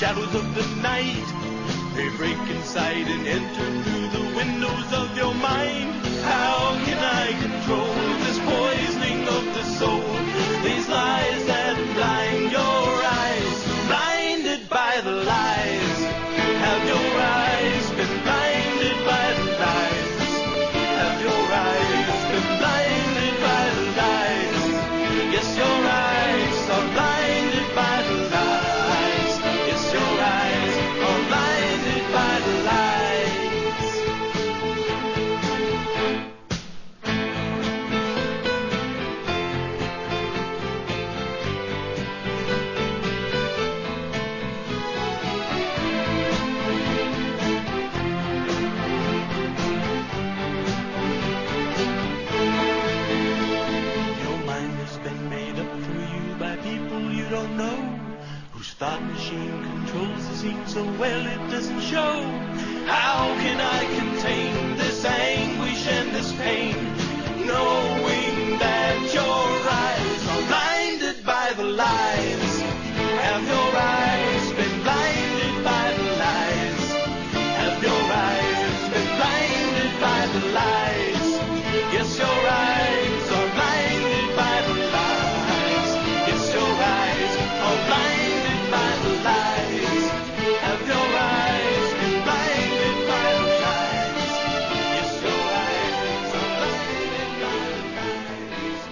shadows of the night. They break inside and enter through the windows of your mind. How can I control this poisoning of the soul? These lies that blind your eyes, blinded by the lies. Have your eyes been blinded by the lies? Have your eyes been blinded by the lies? Yes, your eyes are blinded by the lies. Yes, your eyes are blinded by the don't know, whose thought machine controls the scene so well it doesn't show. How can I contain this anguish and this pain, knowing that your eyes are blinded by the lies? Have your eyes been blinded by the lies? Have your eyes been blinded by the lies? Yes, your eyes are blinded by the lies. Yes, your eyes are blinded by the lies. Have your eyes been blinded by the lies? Yes, your eyes are blinded by the lies.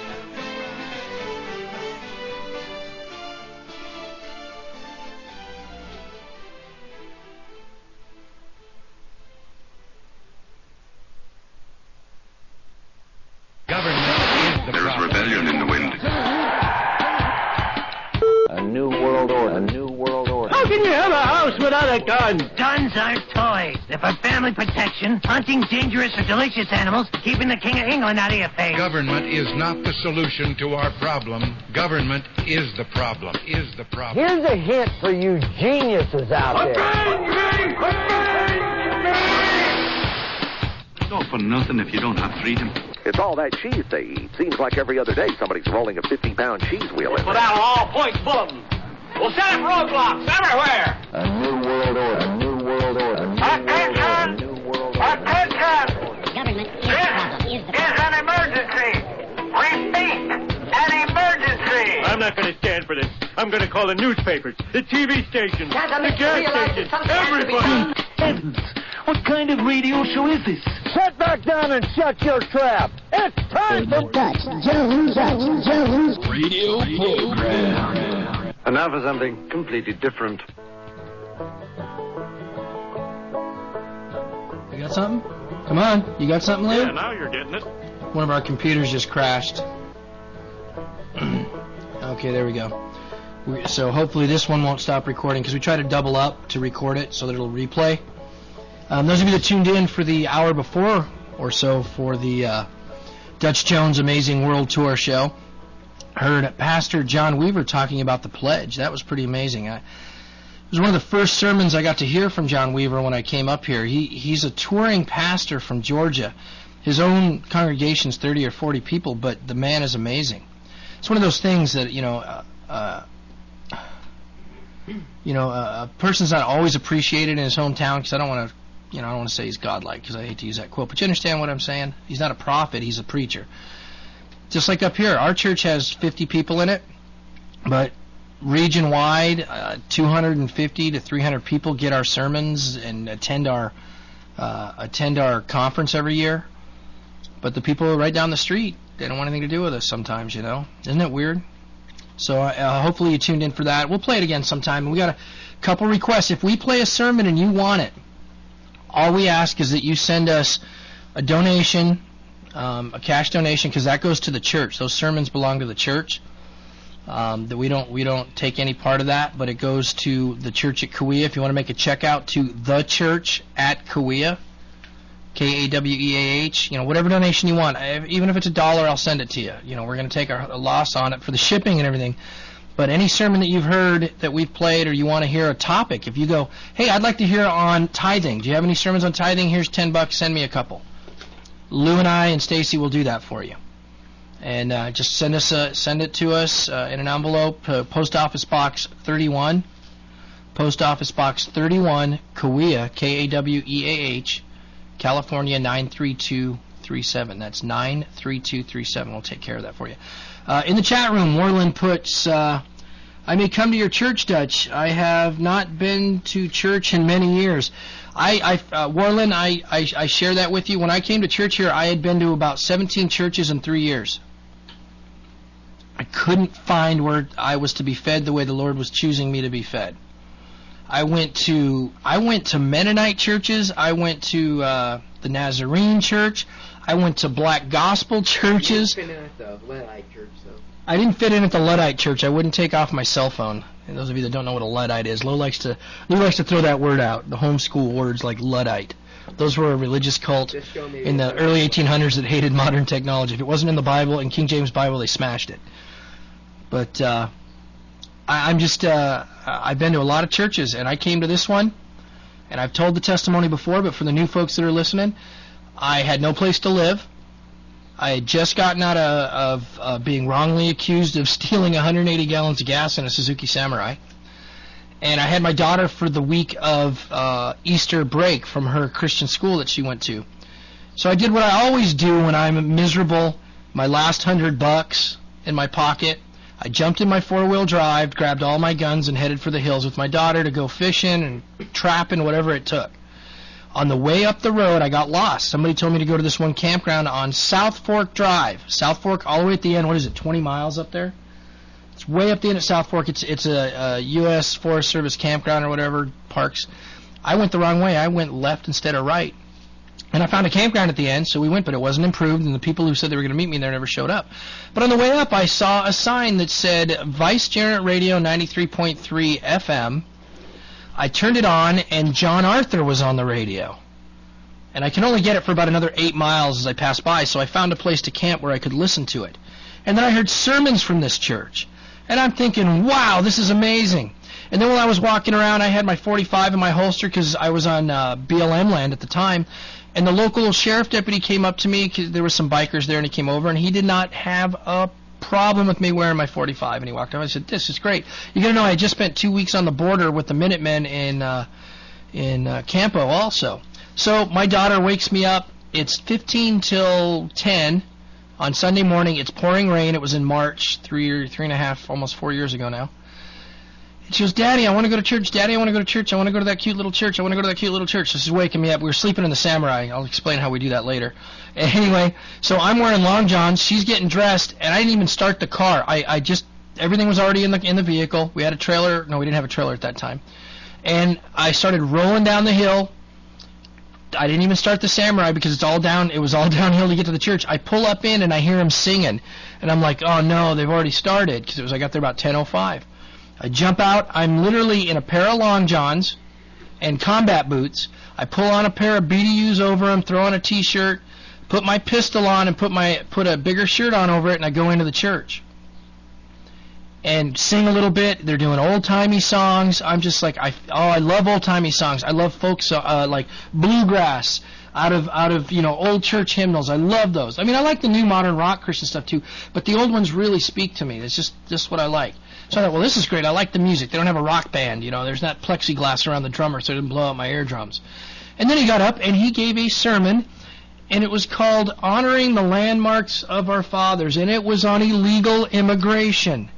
There is rebellion in the wind. A new world order. A new world order. How can you have a house without a gun? Guns aren't toys. They're for family protection, hunting dangerous or delicious animals, keeping the King of England out of your face. Government is not the solution to our problem. Government is the problem. Is the problem. Here's a hint for you geniuses out there. It's all for nothing if you don't have freedom. It's all that cheese they eat. Seems like every other day somebody's rolling a 50-pound cheese wheel in Put there. out an all-points bulletin. We'll set up roadblocks everywhere. A new world order. A new world order. A new world order. A new world order. Government is the problem. Is an emergency. Repeat, an emergency. I'm not going to stand for this. I'm going to call the newspapers, the TV stations, the gas stations, everybody. Heavens, what kind of radio show is this? Sit back down and shut your trap. It's time for Dutch Jones Radio program. And now for something completely different. You got something? Come on, you got something, Lou? Yeah, now you're getting it. One of our computers just crashed. Okay, there we go. So hopefully this one won't stop recording because we try to double up to record it so that it'll replay. Those of you that tuned in for the hour before or so for the Dutch Jones Amazing World Tour show heard Pastor John Weaver talking about the pledge. That was pretty amazing. It was one of the first sermons I got to hear from John Weaver when I came up here. He's a touring pastor from Georgia. His own congregation's 30 or 40 people, but the man is amazing. It's one of those things that, a person's not always appreciated in his hometown because I don't want to say he's godlike because I hate to use that quote, but you understand what I'm saying? He's not a prophet, he's a preacher. Just like up here, our church has 50 people in it, but region-wide, 250 to 300 people get our sermons and attend our conference every year. But the people right down the street, they don't want anything to do with us sometimes, Isn't it weird? So hopefully you tuned in for that. We'll play it again sometime. And we got a couple requests. If we play a sermon and you want it, all we ask is that you send us a donation, a cash donation, because that goes to the church. Those sermons belong to the church. That we don't take any part of that, but it goes to the church at Kauai. If you want to make a check out to the church at Kauai, Kaweah, whatever donation you want, even if it's $1, I'll send it to you. We're going to take a loss on it for the shipping and everything. But any sermon that you've heard that we've played, or you want to hear a topic, if you go, hey, I'd like to hear on tithing. Do you have any sermons on tithing? Here's $10. Send me a couple. Lou and I and Stacy will do that for you. And just send it to us in an envelope, Post Office Box 31, Post Office Box 31, Kawea, K-A-W-E-A-H, California 93237. That's 93237. We'll take care of that for you. In the chat room, Warland puts, I may come to your church, Dutch. I have not been to church in many years. Warland, I share that with you. When I came to church here, I had been to about 17 churches in 3 years. I couldn't find where I was to be fed the way the Lord was choosing me to be fed. I went to Mennonite churches. I went to the Nazarene church. I went to Black Gospel churches. You didn't fit in at the Luddite church, though. I didn't fit in at the Luddite church. I wouldn't take off my cell phone. And those of you that don't know what a Luddite is, Lou likes to throw that word out. The homeschool words like Luddite. Those were a religious cult in the early 1800s that hated modern technology. If it wasn't in the Bible, in King James Bible, they smashed it. But I've been to a lot of churches, and I came to this one, and I've told the testimony before, but for the new folks that are listening, I had no place to live. I had just gotten out of being wrongly accused of stealing 180 gallons of gas in a Suzuki Samurai. And I had my daughter for the week of Easter break from her Christian school that she went to. So I did what I always do when I'm miserable, my last $100 in my pocket. I jumped in my four-wheel drive, grabbed all my guns, and headed for the hills with my daughter to go fishing and trapping, whatever it took. On the way up the road, I got lost. Somebody told me to go to this one campground on South Fork Drive. South Fork, all the way at the end. What is it, 20 miles up there? It's way up the end of South Fork. It's a U.S. Forest Service campground or whatever, parks. I went the wrong way. I went left instead of right. And I found a campground at the end, so we went, but it wasn't improved, and the people who said they were going to meet me there never showed up. But on the way up, I saw a sign that said Vicegerent Radio 93.3 FM. I turned it on, and John Arthur was on the radio. And I can only get it for about another 8 miles as I passed by, so I found a place to camp where I could listen to it. And then I heard sermons from this church. And I'm thinking, wow, this is amazing. And then while I was walking around, I had my .45 in my holster because I was on BLM land at the time. And the local sheriff deputy came up to me because there were some bikers there, and he came over, and he did not have a problem with me wearing my .45. And he walked over. I said, "This is great. You got to know, I just spent 2 weeks on the border with the Minutemen in Campo also." So my daughter wakes me up. It's 15 till 10 on Sunday morning. It's pouring rain. It was in March, 3.5, almost 4 years ago now. She goes, "Daddy, I want to go to church. Daddy, I want to go to church. I want to go to that cute little church. I want to go to that cute little church." So she's waking me up. We were sleeping in the Samurai. I'll explain how we do that later. Anyway, so I'm wearing long johns. She's getting dressed, and I didn't even start the car. I just, everything was already in the vehicle. We had a trailer. No, we didn't have a trailer at that time. And I started rolling down the hill. I didn't even start the Samurai because it's all down. It was all downhill to get to the church. I pull up in, and I hear him singing. And I'm like, oh, no, they've already started because I got there about 10:05. I jump out. I'm literally in a pair of long johns and combat boots. I pull on a pair of BDUs over them, throw on a T-shirt, put my pistol on, and put a bigger shirt on over it, and I go into the church and sing a little bit. They're doing old-timey songs. I'm just like, I love old-timey songs. I love folk like bluegrass out of old church hymnals. I love those. I mean, I like the new modern rock Christian stuff too, but the old ones really speak to me. It's just what I like. So I thought, well, this is great. I like the music. They don't have a rock band, There's not plexiglass around the drummer so it didn't blow out my eardrums. And then he got up and he gave a sermon, and it was called Honoring the Landmarks of Our Fathers, and it was on illegal immigration.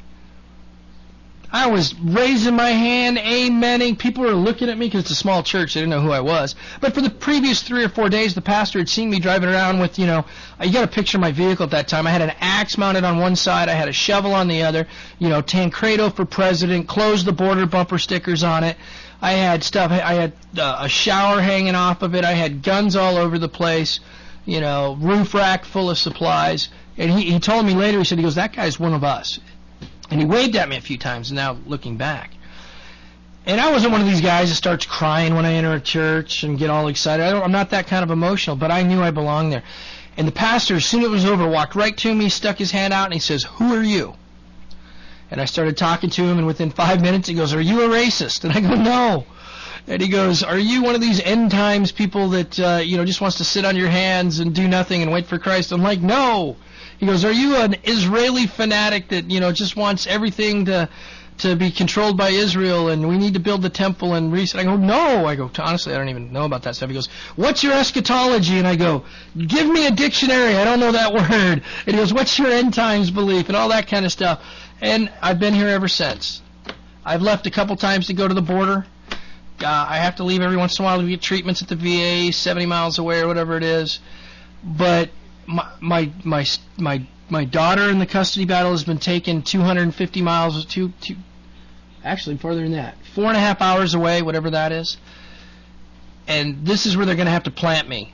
I was raising my hand, amening. People were looking at me because it's a small church. They didn't know who I was. But for the previous 3 or 4 days, the pastor had seen me driving around with, you got to picture my vehicle at that time. I had an axe mounted on one side. I had a shovel on the other. Tancredo for president, close the border bumper stickers on it. I had stuff. I had a shower hanging off of it. I had guns all over the place. Roof rack full of supplies. And he told me later, he goes, that guy's one of us. And he waved at me a few times, now looking back. And I wasn't one of these guys that starts crying when I enter a church and get all excited. I'm not that kind of emotional, but I knew I belonged there. And the pastor, as soon as it was over, walked right to me, stuck his hand out, and he says, "Who are you?" And I started talking to him, and within 5 minutes, he goes, "Are you a racist?" And I go, "No." And he goes, "Are you one of these end times people that, just wants to sit on your hands and do nothing and wait for Christ?" I'm like, "No." He goes, "Are you an Israeli fanatic that, just wants everything to to be controlled by Israel, and we need to build the temple and reset. I go, no. I go, honestly, I don't even know about that stuff. He goes, what's your eschatology? And I go, give me a dictionary. I don't know that word. And he goes, what's your end times belief? And all that kind of stuff. And I've been here ever since. I've left a couple times to go to the border. I have to leave every once in a while to get treatments at the VA, 70 miles away or whatever it is. But my daughter in the custody battle has been taken 250 miles, actually farther than that, 4.5 hours away, whatever that is. And this is where they're going to have to plant me.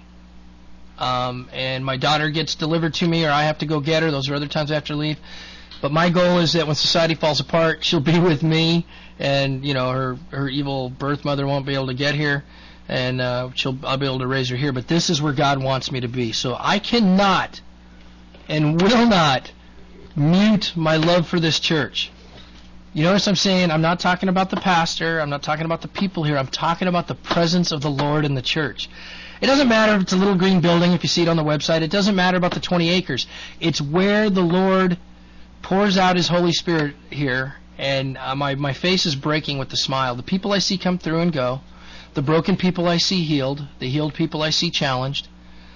And my daughter gets delivered to me, or I have to go get her. Those are other times I have to leave. But my goal is that when society falls apart, she'll be with me, and her evil birth mother won't be able to get here, and I'll be able to raise her here. But this is where God wants me to be. So I cannot and will not mute my love for this church. You notice I'm saying I'm not talking about the pastor, I'm not talking about the people here, I'm talking about the presence of the Lord in the church. It doesn't matter if it's a little green building, if you see it on the website. It doesn't matter about the 20 acres. It's where the Lord pours out His Holy Spirit here, and my face is breaking with the smile. The people I see come through and go, the broken people I see healed, the healed people I see challenged.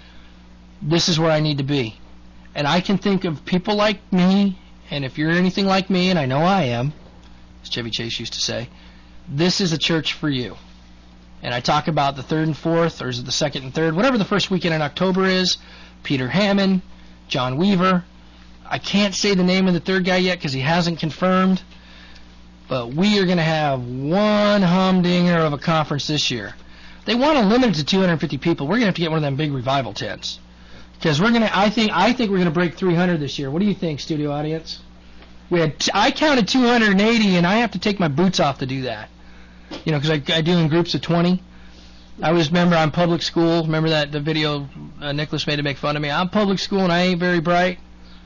This is where I need to be. And I can think of people like me, and if you're anything like me, and I know I am, as Chevy Chase used to say, this is a church for you. And I talk about the 3rd and 4th, or is it the 2nd and 3rd, whatever the first weekend in October is, Peter Hammond, John Weaver. I can't say the name of the third guy yet because he hasn't confirmed, but we are going to have one humdinger of a conference this year. They want to limit it to 250 people. We're going to have to get one of them big revival tents. Because we're gonna, I think we're gonna break 300 this year. What do you think, studio audience? I counted 280, and I have to take my boots off to do that. Because I do in groups of 20. I always remember I'm public school. Remember that the video Nicholas made to make fun of me? I'm public school and I ain't very bright.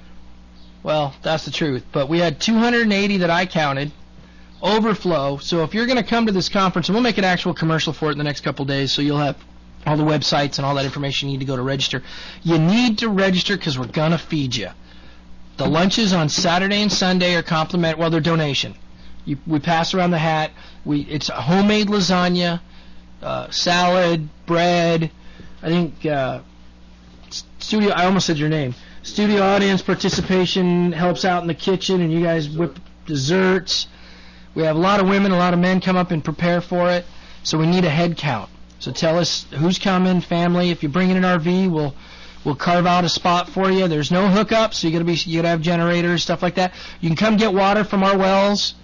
Well, that's the truth. But we had 280 that I counted. Overflow. So if you're gonna come to this conference, and we'll make an actual commercial for it in the next couple days, so you'll have all the websites and all that information you need to go to register. You need to register because we're going to feed you. The lunches on Saturday and Sunday are complimentary. Well, they're donation. We pass around the hat. It's homemade lasagna, salad, bread. I think I almost said your name. Studio audience participation helps out in the kitchen, and you guys whip desserts. We have a lot of women, a lot of men come up and prepare for it, so we need a head count. So tell us who's coming, family. If you bring in an RV, we'll carve out a spot for you. There's no hookup, so you gotta have generators, stuff like that. You can come get water from our wells,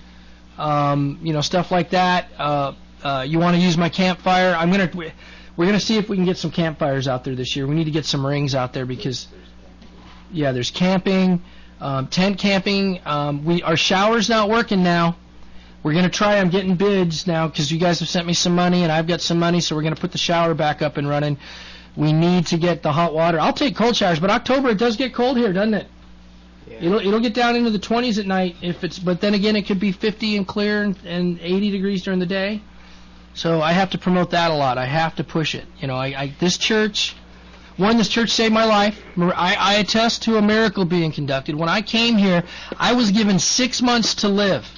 stuff like that. You want to use my campfire? We're gonna see if we can get some campfires out there this year. We need to get some rings out there because, there's camping, tent camping. Our shower's not working now. We're going to try. I'm getting bids now because you guys have sent me some money and I've got some money, so we're going to put the shower back up and running. We need to get the hot water. I'll take cold showers, but October, it does get cold here, doesn't it? Yeah. It'll get down into the 20s at night, but then again, it could be 50 and clear and 80 degrees during the day. So I have to promote that a lot. I have to push it. This church saved my life. I attest to a miracle being conducted. When I came here, I was given 6 months to live.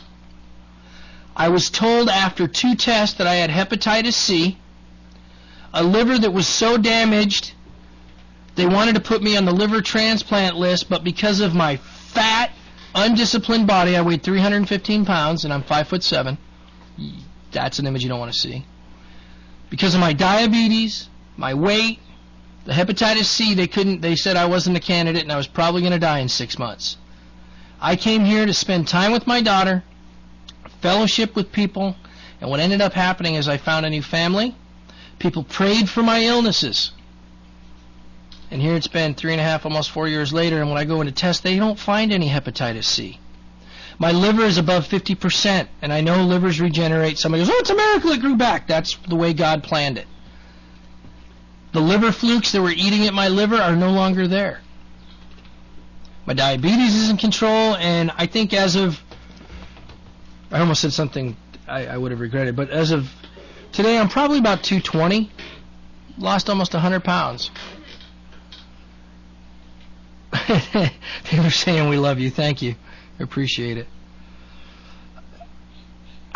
I was told after 2 tests that I had hepatitis C, a liver that was so damaged, they wanted to put me on the liver transplant list, but because of my fat, undisciplined body, I weighed 315 pounds, and I'm 5'7". That's an image you don't want to see. Because of my diabetes, my weight, the hepatitis C, they said I wasn't a candidate, and I was probably going to die in 6 months. I came here to spend time with my daughter, fellowship with people, and what ended up happening is I found a new family. People prayed for my illnesses. And here it's been 3.5, almost 4 years later, and when I go into test, they don't find any hepatitis C. My liver is above 50%, and I know livers regenerate. Somebody goes, oh, it's a miracle it grew back. That's the way God planned it. The liver flukes that were eating at my liver are no longer there. My diabetes is in control, and I think as of, I almost said something I would have regretted, but as of today, I'm probably about 220. Lost almost 100 pounds. People are saying we love you. Thank you. I appreciate it.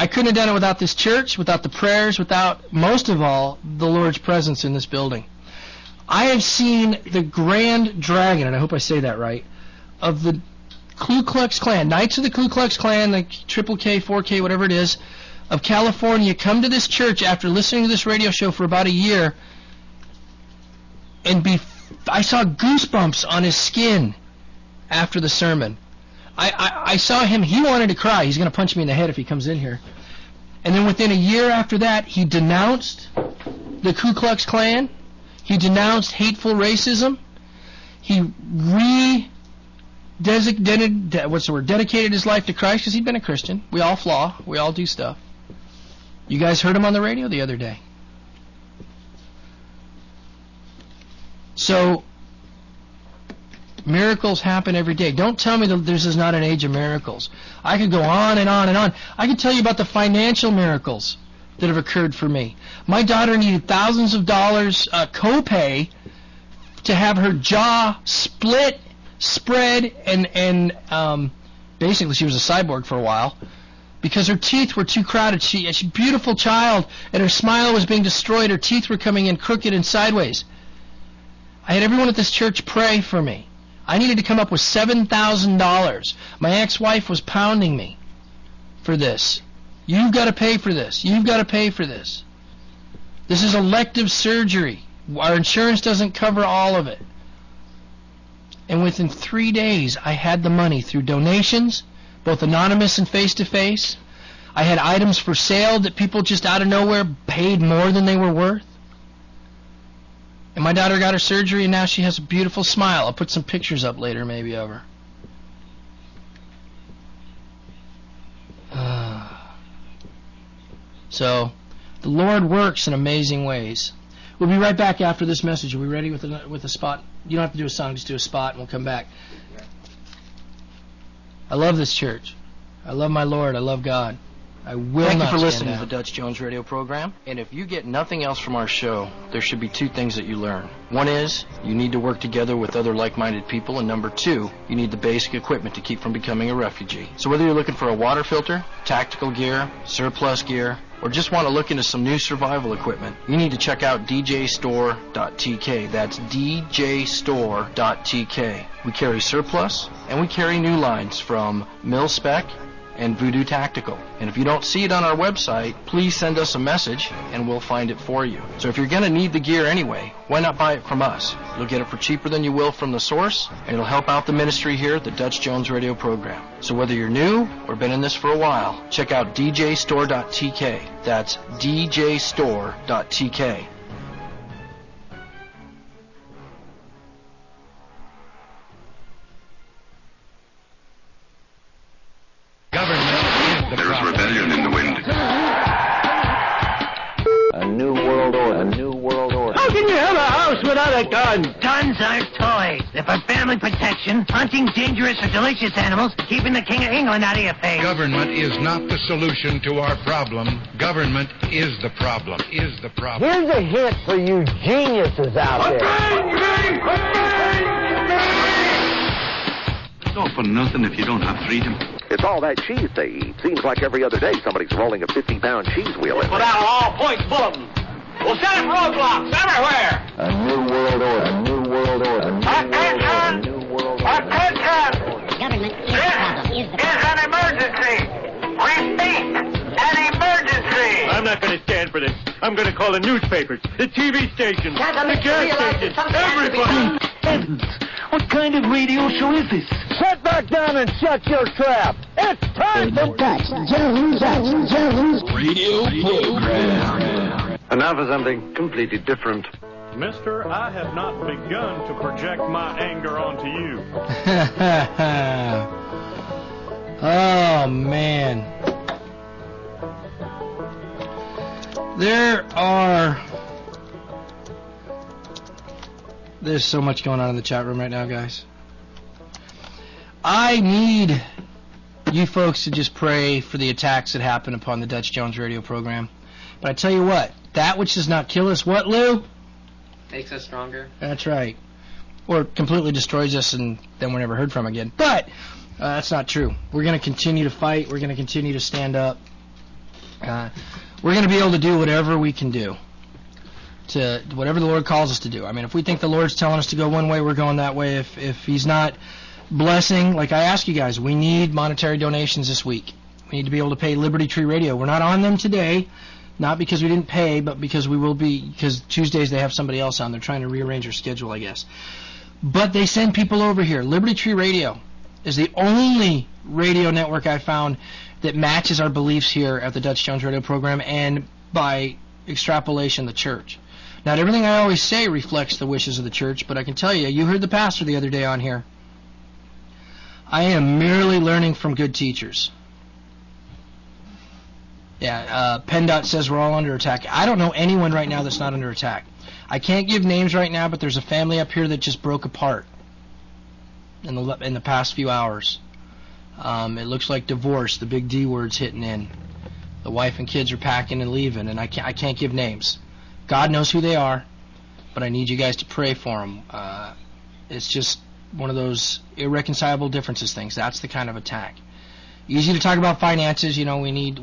I couldn't have done it without this church, without the prayers, without, most of all, the Lord's presence in this building. I have seen the Grand Dragon, and I hope I say that right, of the Ku Klux Klan, Knights of the Ku Klux Klan, like Triple K, 4K, whatever it is, of California, come to this church after listening to this radio show for about a year, and I saw goosebumps on his skin after the sermon. I saw him, he wanted to cry. He's going to punch me in the head if he comes in here. And then within a year after that, he denounced the Ku Klux Klan. He denounced hateful racism. He dedicated his life to Christ because he'd been a Christian. We all flaw. We all do stuff. You guys heard him on the radio the other day. So, miracles happen every day. Don't tell me that this is not an age of miracles. I could go on and on and on. I could tell you about the financial miracles that have occurred for me. My daughter needed thousands of dollars copay to have her jaw split, spread, and basically she was a cyborg for a while because her teeth were too crowded. She's a beautiful child, and her smile was being destroyed. Her teeth were coming in crooked and sideways. I had everyone at this church pray for me. I needed to come up with $7,000. My ex-wife was pounding me for this. You've got to pay for this. You've got to pay for this. This is elective surgery. Our insurance doesn't cover all of it. And within 3 days, I had the money through donations, both anonymous and face-to-face. I had items for sale that people just out of nowhere paid more than they were worth. And my daughter got her surgery, and now she has a beautiful smile. I'll put some pictures up later, maybe, of her. So, the Lord works in amazing ways. We'll be right back after this message. Are we ready with a spot? You don't have to do a song, just do a spot, and we'll come back. I love this church. I love my Lord. I love God. I will Thank not you for stand listening down. to the Dutch Jones Radio program. And if you get nothing else from our show, there should be two things that you learn. One is, you need to work together with other like-minded people. And number two, you need the basic equipment to keep from becoming a refugee. So whether you're looking for a water filter, tactical gear, surplus gear, or just want to look into some new survival equipment, you need to check out djstore.tk. That's djstore.tk. We carry surplus, and we carry new lines from Mil-Spec and Voodoo Tactical. And if you don't see it on our website, please send us a message and we'll find it for you. So if you're going to need the gear anyway, why not buy it from us? You'll get it for cheaper than you will from the source, and it'll help out the ministry here at the Dutch Jones Radio program. So whether you're new or been in this for a while, check out djstore.tk. That's djstore.tk. There's rebellion in the wind. A new world order. A new world order. How can you have a house without a gun? Guns aren't toys. They're for family protection, hunting dangerous or delicious animals, keeping the King of England out of your face. Government is not the solution to our problem. Government is the problem. Is the problem. Here's a hint for you geniuses out there. It's all for nothing if you don't have freedom. It's all that cheese they eat. Seems like every other day somebody's rolling a 50-pound cheese wheel in Put there. out all points bulletin. We'll set up roadblocks everywhere. A new world order. A new world order. A new world order. A new world order. Government is the problem. Is an emergency. Repeat, an emergency. I'm not going to stand for this. I'm going to call the newspapers, the TV stations, the gas stations, everybody. What kind of radio show is this? Sit back down and shut your trap. It's time for Dutch Jones Radio program. And now for something completely different. Mister, I have not begun to project my anger onto you. Oh, man. There's so much going on in the chat room right now, guys. I need you folks to just pray for the attacks that happen upon the Dutch Jones Radio program. But I tell you what, that which does not kill us, what, Lou? Makes us stronger. That's right. Or completely destroys us and then we're never heard from again. But that's not true. We're going to continue to fight. We're going to continue to stand up. We're going to be able to do whatever we can do, to whatever the Lord calls us to do. I mean, if we think the Lord's telling us to go one way, we're going that way. If He's not blessing, like I ask you guys, we need monetary donations this week. We need to be able to pay Liberty Tree Radio. We're not on them today, not because we didn't pay, but because we will be, because Tuesdays they have somebody else on. They're trying to rearrange their schedule, I guess. But they send people over here. Liberty Tree Radio is the only radio network I found that matches our beliefs here at the Dutch Jones Radio program, and by extrapolation, the church. Not everything I always say reflects the wishes of the church, but I can tell you, you heard the pastor the other day on here. I am merely learning from good teachers. Yeah, PennDOT says we're all under attack. I don't know anyone right now that's not under attack. I can't give names right now, but there's a family up here that just broke apart in the past few hours. It looks like divorce, the big D word's hitting in. The wife and kids are packing and leaving, and I can't give names. God knows who they are, but I need you guys to pray for them. It's just one of those irreconcilable differences things. That's the kind of attack. Easy to talk about finances. You know, we need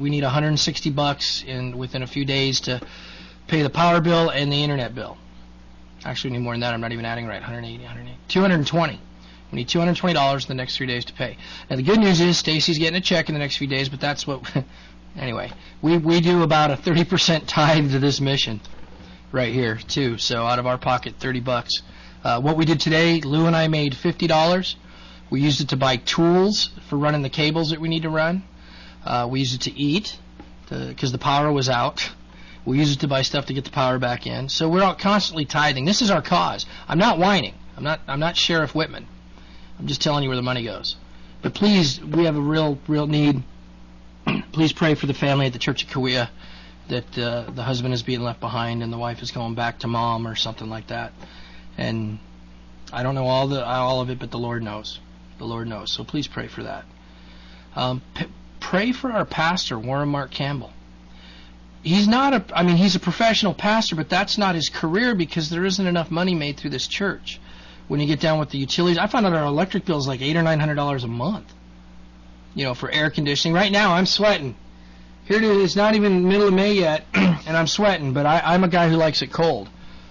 $160 within a few days to pay the power bill and the internet bill. Actually, we need more than that. I'm not even adding right. 220. We need $220 in the next 3 days to pay. Now, the good news is Stacy's getting a check in the next few days, but that's what... Anyway, we do about a 30% tithe to this mission right here, too. So out of our pocket, $30. What we did today, Lou and I made $50. We used it to buy tools for running the cables that we need to run. We used it to eat because the power was out. We used it to buy stuff to get the power back in. So we're out constantly tithing. This is our cause. I'm not whining. I'm not Sheriff Whitman. I'm just telling you where the money goes. But please, we have a real need. Please pray for the family at the Church of Kauai that the husband is being left behind and the wife is going back to mom or something like that. And I don't know all of it, but the Lord knows. The Lord knows. So please pray for that. Pray for our pastor, Warren Mark Campbell. He's a professional pastor, but that's not his career because there isn't enough money made through this church. When you get down with the utilities, I found out our electric bill is like $800 or $900 a month. You know, for air conditioning. Right now, I'm sweating. Here it is. It's not even middle of May yet, and I'm sweating. But I'm a guy who likes it cold.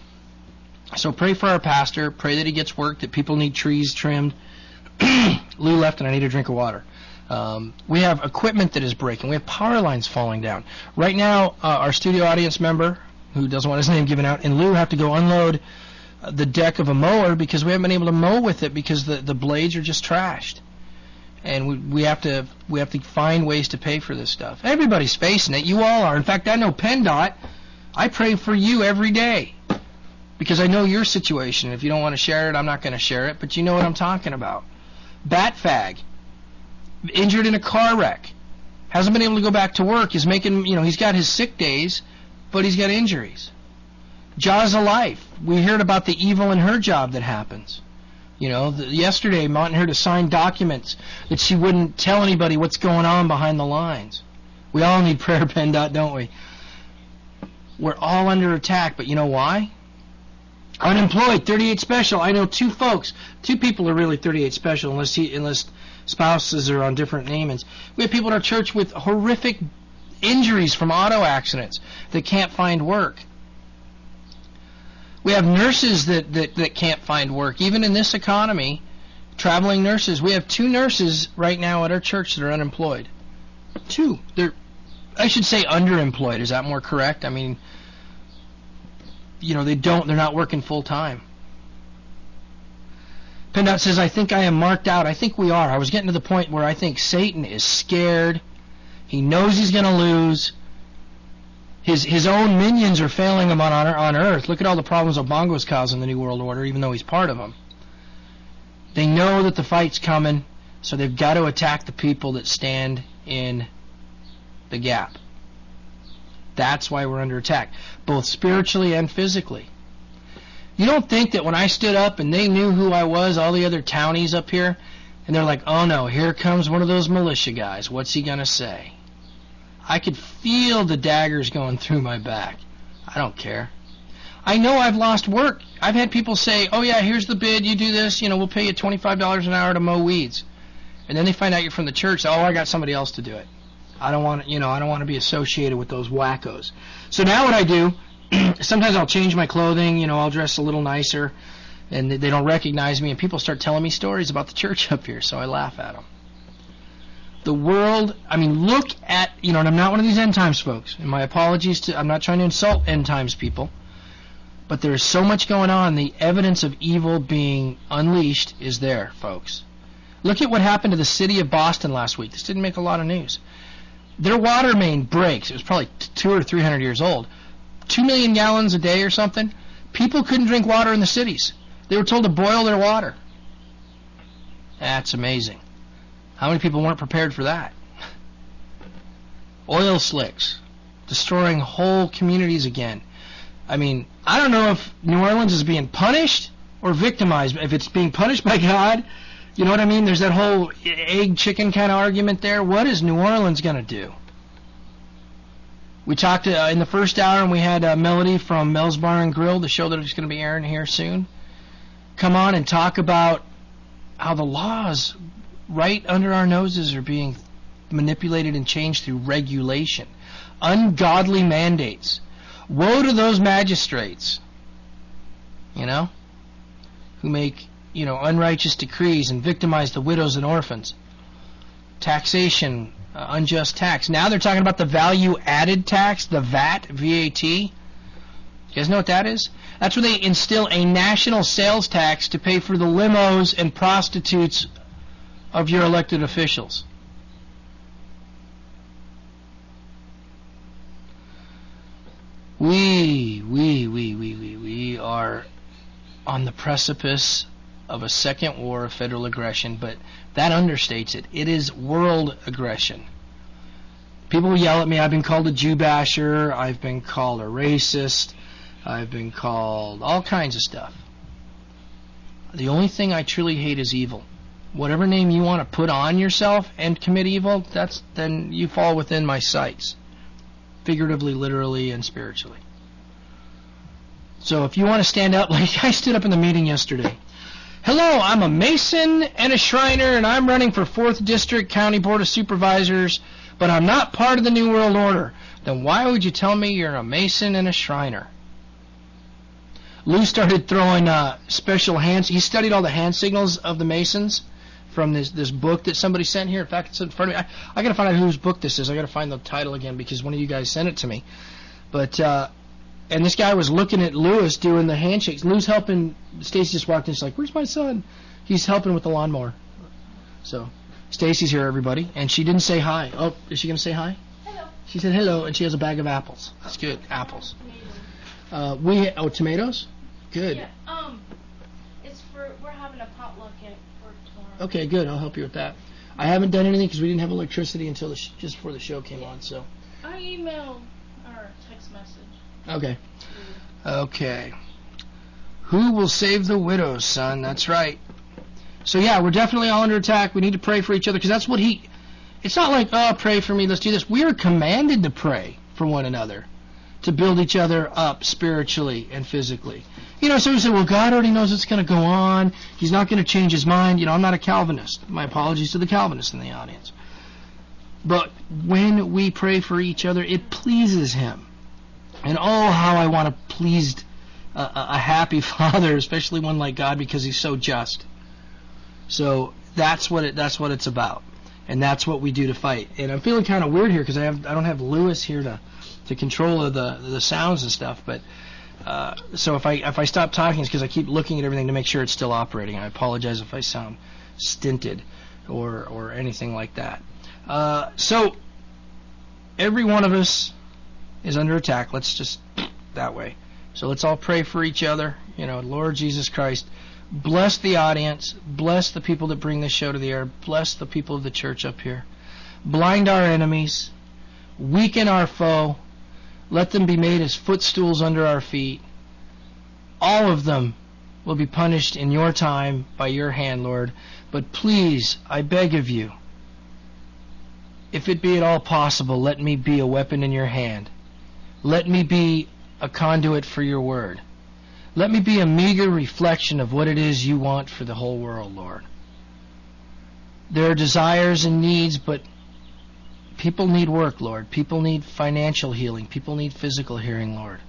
So pray for our pastor. Pray that he gets work. That people need trees trimmed. Lou left, and I need a drink of water. We have equipment that is breaking. We have power lines falling down. Right now, our studio audience member, who doesn't want his name given out, and Lou have to go unload the deck of a mower because we haven't been able to mow with it because the blades are just trashed. And we have to find ways to pay for this stuff. Everybody's facing it. You all are. In fact, I know PennDOT. I pray for you every day because I know your situation. If you don't want to share it, I'm not going to share it. But you know what I'm talking about. Batfag, injured in a car wreck, hasn't been able to go back to work. Is making, he's got his sick days, but he's got injuries. Jaws of Life. We heard about the evil in her job that happens. Yesterday, Martin had to sign documents that she wouldn't tell anybody what's going on behind the lines. We all need prayer, PennDOT, don't we? We're all under attack, but you know why? Unemployed, 38 special. I know two people are really 38 special, unless spouses are on different namings. We have people in our church with horrific injuries from auto accidents that can't find work. We have nurses that can't find work, even in this economy, traveling nurses. We have 2 nurses right now at our church that are unemployed. 2. I should say underemployed. Is that more correct? I mean, they're not working full time. PennDOT says, I think I am marked out. I think we are. I was getting to the point where I think Satan is scared. He knows he's going to lose. His own minions are failing him on Earth. Look at all the problems Obongo's causing the New World Order, even though he's part of them. They know that the fight's coming, so they've got to attack the people that stand in the gap. That's why we're under attack, both spiritually and physically. You don't think that when I stood up and they knew who I was, all the other townies up here, and they're like, oh no, here comes one of those militia guys. What's he going to say? I could feel the daggers going through my back. I don't care. I know I've lost work. I've had people say, oh yeah, here's the bid, you do this, we'll pay you $25 an hour to mow weeds. And then they find out you're from the church, oh, I got somebody else to do it. I don't want to be associated with those wackos. So now what I do, sometimes I'll change my clothing, I'll dress a little nicer, and they don't recognize me, and people start telling me stories about the church up here, so I laugh at them. The world, look at, and I'm not one of these end times folks, and my apologies I'm not trying to insult end times people, but there is so much going on, the evidence of evil being unleashed is there, folks. Look at what happened to the city of Boston last week. This didn't make a lot of news. Their water main breaks. It was probably 200 or 300 years old. 2 million gallons a day or something. People couldn't drink water in the cities. They were told to boil their water. That's amazing. How many people weren't prepared for that? Oil slicks. Destroying whole communities again. I don't know if New Orleans is being punished or victimized. If it's being punished by God, you know what I mean? There's that whole egg-chicken kind of argument there. What is New Orleans going to do? We talked in the first hour, and we had Melody from Mel's Bar and Grill, the show that is going to be airing here soon, come on and talk about how the laws right under our noses are being manipulated and changed through regulation. Ungodly mandates. Woe to those magistrates, who make, unrighteous decrees and victimize the widows and orphans. Taxation, unjust tax. Now they're talking about the value-added tax, the VAT, VAT. You guys know what that is? That's where they instill a national sales tax to pay for the limos and prostitutes of your elected officials. We are on the precipice of a second war of federal aggression, but that understates it. It is world aggression. People will yell at me. I've been called a Jew basher. I've been called a racist. I've been called all kinds of stuff. The only thing I truly hate is evil. Whatever name you want to put on yourself and commit evil, then you fall within my sights. Figuratively, literally, and spiritually. So if you want to stand up, like I stood up in the meeting yesterday. Hello, I'm a Mason and a Shriner, and I'm running for 4th District County Board of Supervisors, but I'm not part of the New World Order. Then why would you tell me you're a Mason and a Shriner? Lou started throwing special hands. He studied all the hand signals of the Masons from this book that somebody sent here. In fact, it's in front of me. I got to find out whose book this is. I got to find the title again because one of you guys sent it to me. But and this guy was looking at Lewis doing the handshakes. Lou's helping. Stacy just walked in. She's like, "Where's my son?" He's helping with the lawnmower. So Stacy's here, everybody, and she didn't say hi. Oh, is she gonna say hi? Hello. She said hello, and she has a bag of apples. That's good. Apples. Tomatoes. Good. Yeah. We're having a potluck at work tomorrow. Okay, good. I'll help you with that. I haven't done anything because we didn't have electricity until just before the show came on. So. I emailed or text message. Okay. Okay. Who will save the widows, son? That's right. So yeah, we're definitely all under attack. We need to pray for each other because that's what it's not like, oh, pray for me, let's do this. We are commanded to pray for one another, to build each other up spiritually and physically. So we say, well, God already knows what's going to go on. He's not going to change his mind. I'm not a Calvinist. My apologies to the Calvinists in the audience. But when we pray for each other, it pleases him. And oh, how I want to please a happy Father, especially one like God, because he's so just. So that's what it's about, and that's what we do to fight. And I'm feeling kind of weird here because I don't have Lewis here to control the sounds and stuff. But so if I stop talking, it's because I keep looking at everything to make sure it's still operating. I apologize if I sound stinted or anything like that. So every one of us is under attack. Let's just that way. So let's all pray for each other. Lord Jesus Christ, bless the audience, bless the people that bring this show to the air, bless the people of the church up here. Blind our enemies, weaken our foe, let them be made as footstools under our feet. All of them will be punished in your time by your hand, Lord. But please, I beg of you, if it be at all possible, let me be a weapon in your hand. Let me be a conduit for your word. Let me be a meager reflection of what it is you want for the whole world, Lord. There are desires and needs, but People need work, Lord. People need financial healing. People need physical healing, Lord.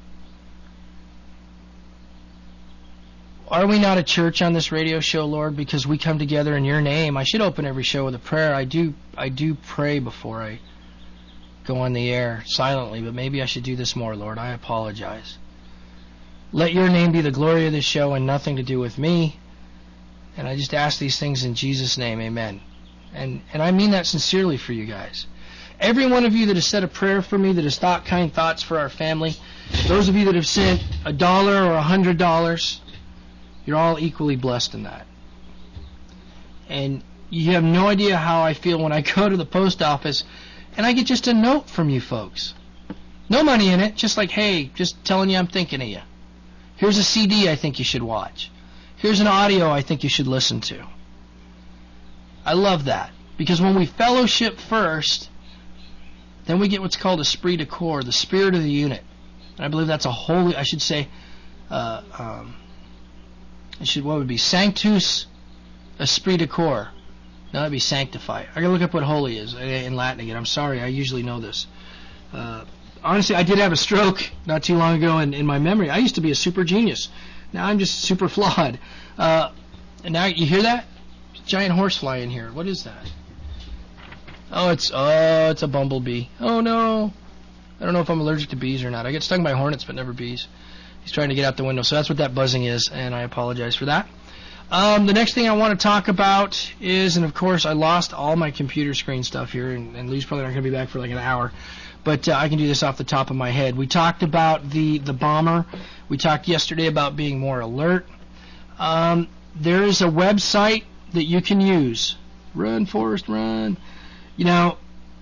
Are we not a church on this radio show, Lord, because we come together in your name? I should open every show with a prayer. I do pray before I go on the air silently, but maybe I should do this more, Lord. I apologize. Let your name be the glory of this show and nothing to do with me. And I just ask these things in Jesus' name, amen. And I mean that sincerely for you guys. Every one of you that has said a prayer for me, that has thought kind thoughts for our family, those of you that have sent $1 or $100, you're all equally blessed in that. And you have no idea how I feel when I go to the post office and I get just a note from you folks. No money in it, just like, hey, just telling you I'm thinking of you. Here's a CD I think you should watch. Here's an audio I think you should listen to. I love that. Because when we fellowship first, then we get what's called esprit de corps, the spirit of the unit. And I believe that's a holy, I should say, what would be sanctus esprit de corps. No, that'd be sanctify. I gotta look up what holy is in Latin again. I'm sorry, I usually know this. Honestly, I did have a stroke not too long ago in my memory. I used to be a super genius. Now I'm just super flawed. And now, you hear that? Giant horsefly in here. What is that? Oh, it's a bumblebee. Oh no. I don't know if I'm allergic to bees or not. I get stung by hornets, but never bees. He's trying to get out the window, so that's what that buzzing is, and I apologize for that. The next thing I want to talk about is, and of course I lost all my computer screen stuff here, and Lou's probably not going to be back for like an hour, but I can do this off the top of my head. We talked about the bomber. We talked yesterday about being more alert. There is a website that you can use. Run, Forrest, run. You know,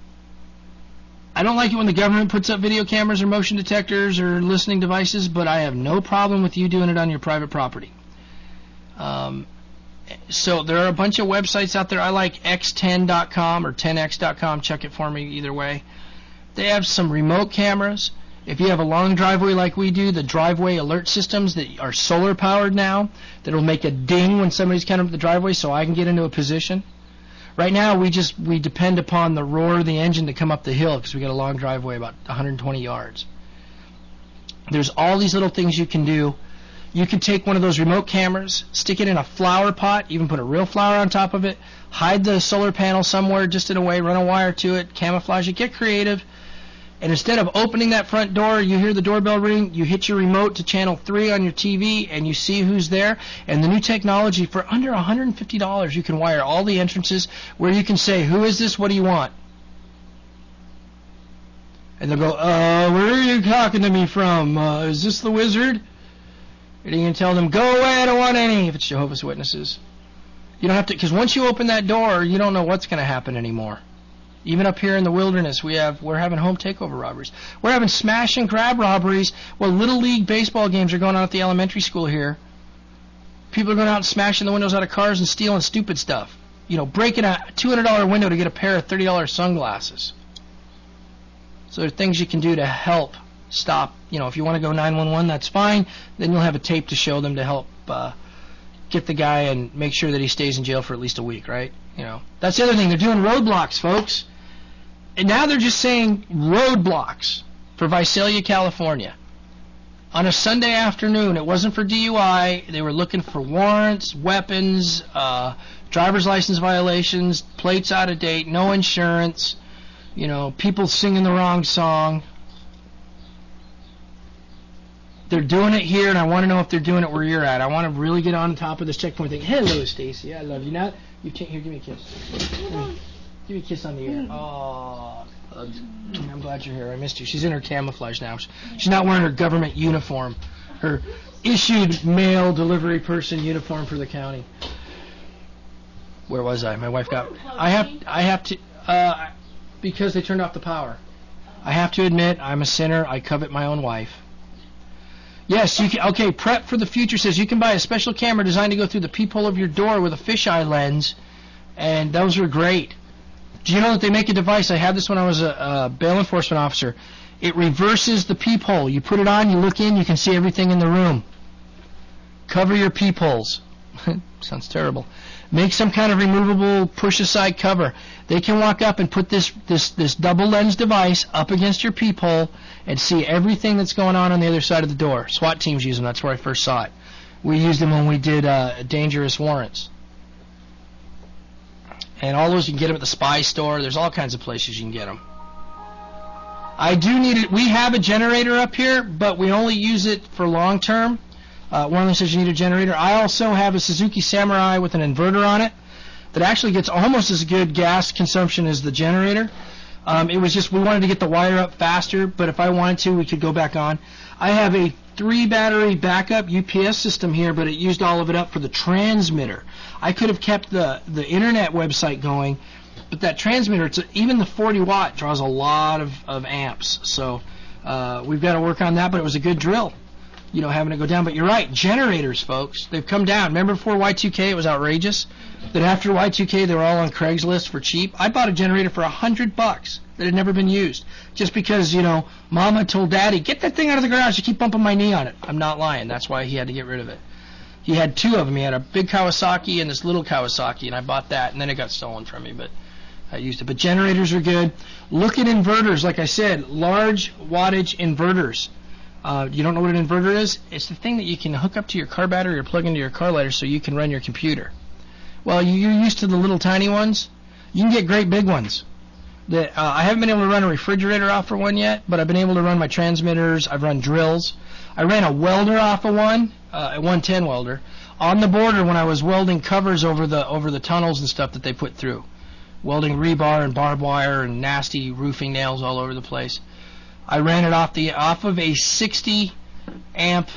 I don't like it when the government puts up video cameras or motion detectors or listening devices, but I have no problem with you doing it on your private property. So there are a bunch of websites out there. I like x10.com or 10x.com. Check it for me either way. They have some remote cameras. If you have a long driveway like we do, the driveway alert systems that are solar powered now, that will make a ding when somebody's coming up the driveway so I can get into a position. Right now we depend upon the roar of the engine to come up the hill because we got a long driveway, about 120 yards. There's all these little things you can do. You can take one of those remote cameras, stick it in a flower pot, even put a real flower on top of it, hide the solar panel somewhere just in a way, run a wire to it, camouflage it, get creative. And instead of opening that front door, you hear the doorbell ring, you hit your remote to channel 3 on your TV, and you see who's there. And the new technology, for under $150, you can wire all the entrances where you can say, who is this, what do you want? And they'll go, where are you talking to me from? Is this the wizard? And you can tell them, go away, I don't want any, if it's Jehovah's Witnesses. You don't have to, because once you open that door, you don't know what's going to happen anymore. Even up here in the wilderness, we're having home takeover robberies. We're having smash and grab robberies. Well, Little League baseball games are going on at the elementary school here. People are going out and smashing the windows out of cars and stealing stupid stuff. You know, breaking a $200 window to get a pair of $30 sunglasses. So there are things you can do to help stop. You know, if you want to go 911, that's fine. Then you'll have a tape to show them to help get the guy and make sure that he stays in jail for at least a week, right? You know, that's the other thing. They're doing roadblocks, folks. And now they're just saying roadblocks for Visalia, California. On a Sunday afternoon, it wasn't for DUI. They were looking for warrants, weapons, driver's license violations, plates out of date, no insurance, you know, people singing the wrong song. They're doing it here, and I want to know if they're doing it where you're at. I want to really get on top of this checkpoint thing. Hello, Stacy. I love you. Now, you can't. Here, give me a kiss. Give me a kiss on the ear. Oh, I'm glad you're here. I missed you. She's in her camouflage now. She's not wearing her government uniform, her issued mail delivery person uniform for the county. Where was I? My wife got. I have to. Because they turned off the power. I have to admit, I'm a sinner. I covet my own wife. Yes, you can. Okay, Prep for the Future says you can buy a special camera designed to go through the peephole of your door with a fisheye lens, and those are great. Do you know that they make a device? I had this when I was a bail enforcement officer. It reverses the peephole. You put it on, you look in, you can see everything in the room. Cover your peepholes. Sounds terrible. make some kind of removable push-aside cover. They can walk up and put this double-lens device up against your peephole and see everything that's going on the other side of the door. SWAT teams use them. That's where I first saw it. We used them when we did dangerous warrants. And all those, you can get them at the Spy Store. There's all kinds of places you can get them. I do need it. We have a generator up here, but we only use it for long term. One of them says you need a generator. I also have a Suzuki Samurai with an inverter on it that actually gets almost as good gas consumption as the generator. It was just we wanted to get the wire up faster, but if I wanted to, we could go back on. I have a 3-battery backup UPS system here, but it used all of it up for the transmitter. I could have kept the internet website going, but that transmitter, even the 40-watt, draws a lot of amps. So we've got to work on that, but it was a good drill, having it go down. But you're right, generators, folks, they've come down. Remember before Y2K, it was outrageous? That after Y2K, they were all on Craigslist for cheap. I bought a generator for $100 that had never been used, just because, Mama told Daddy, get that thing out of the garage, you keep bumping my knee on it. I'm not lying. That's why he had to get rid of it. He had 2 of them. He had a big Kawasaki and this little Kawasaki, and I bought that, and then it got stolen from me, but I used it. But generators are good. Look at inverters. Like I said, large wattage inverters. You don't know what an inverter is? It's the thing that you can hook up to your car battery or plug into your car lighter so you can run your computer. Well, you're used to the little tiny ones. You can get great big ones. I haven't been able to run a refrigerator off of one yet, but I've been able to run my transmitters. I've run drills. I ran a welder off of one, a 110 welder, on the border when I was welding covers over the tunnels and stuff that they put through. Welding rebar and barbed wire and nasty roofing nails all over the place. I ran it off of a 60 amp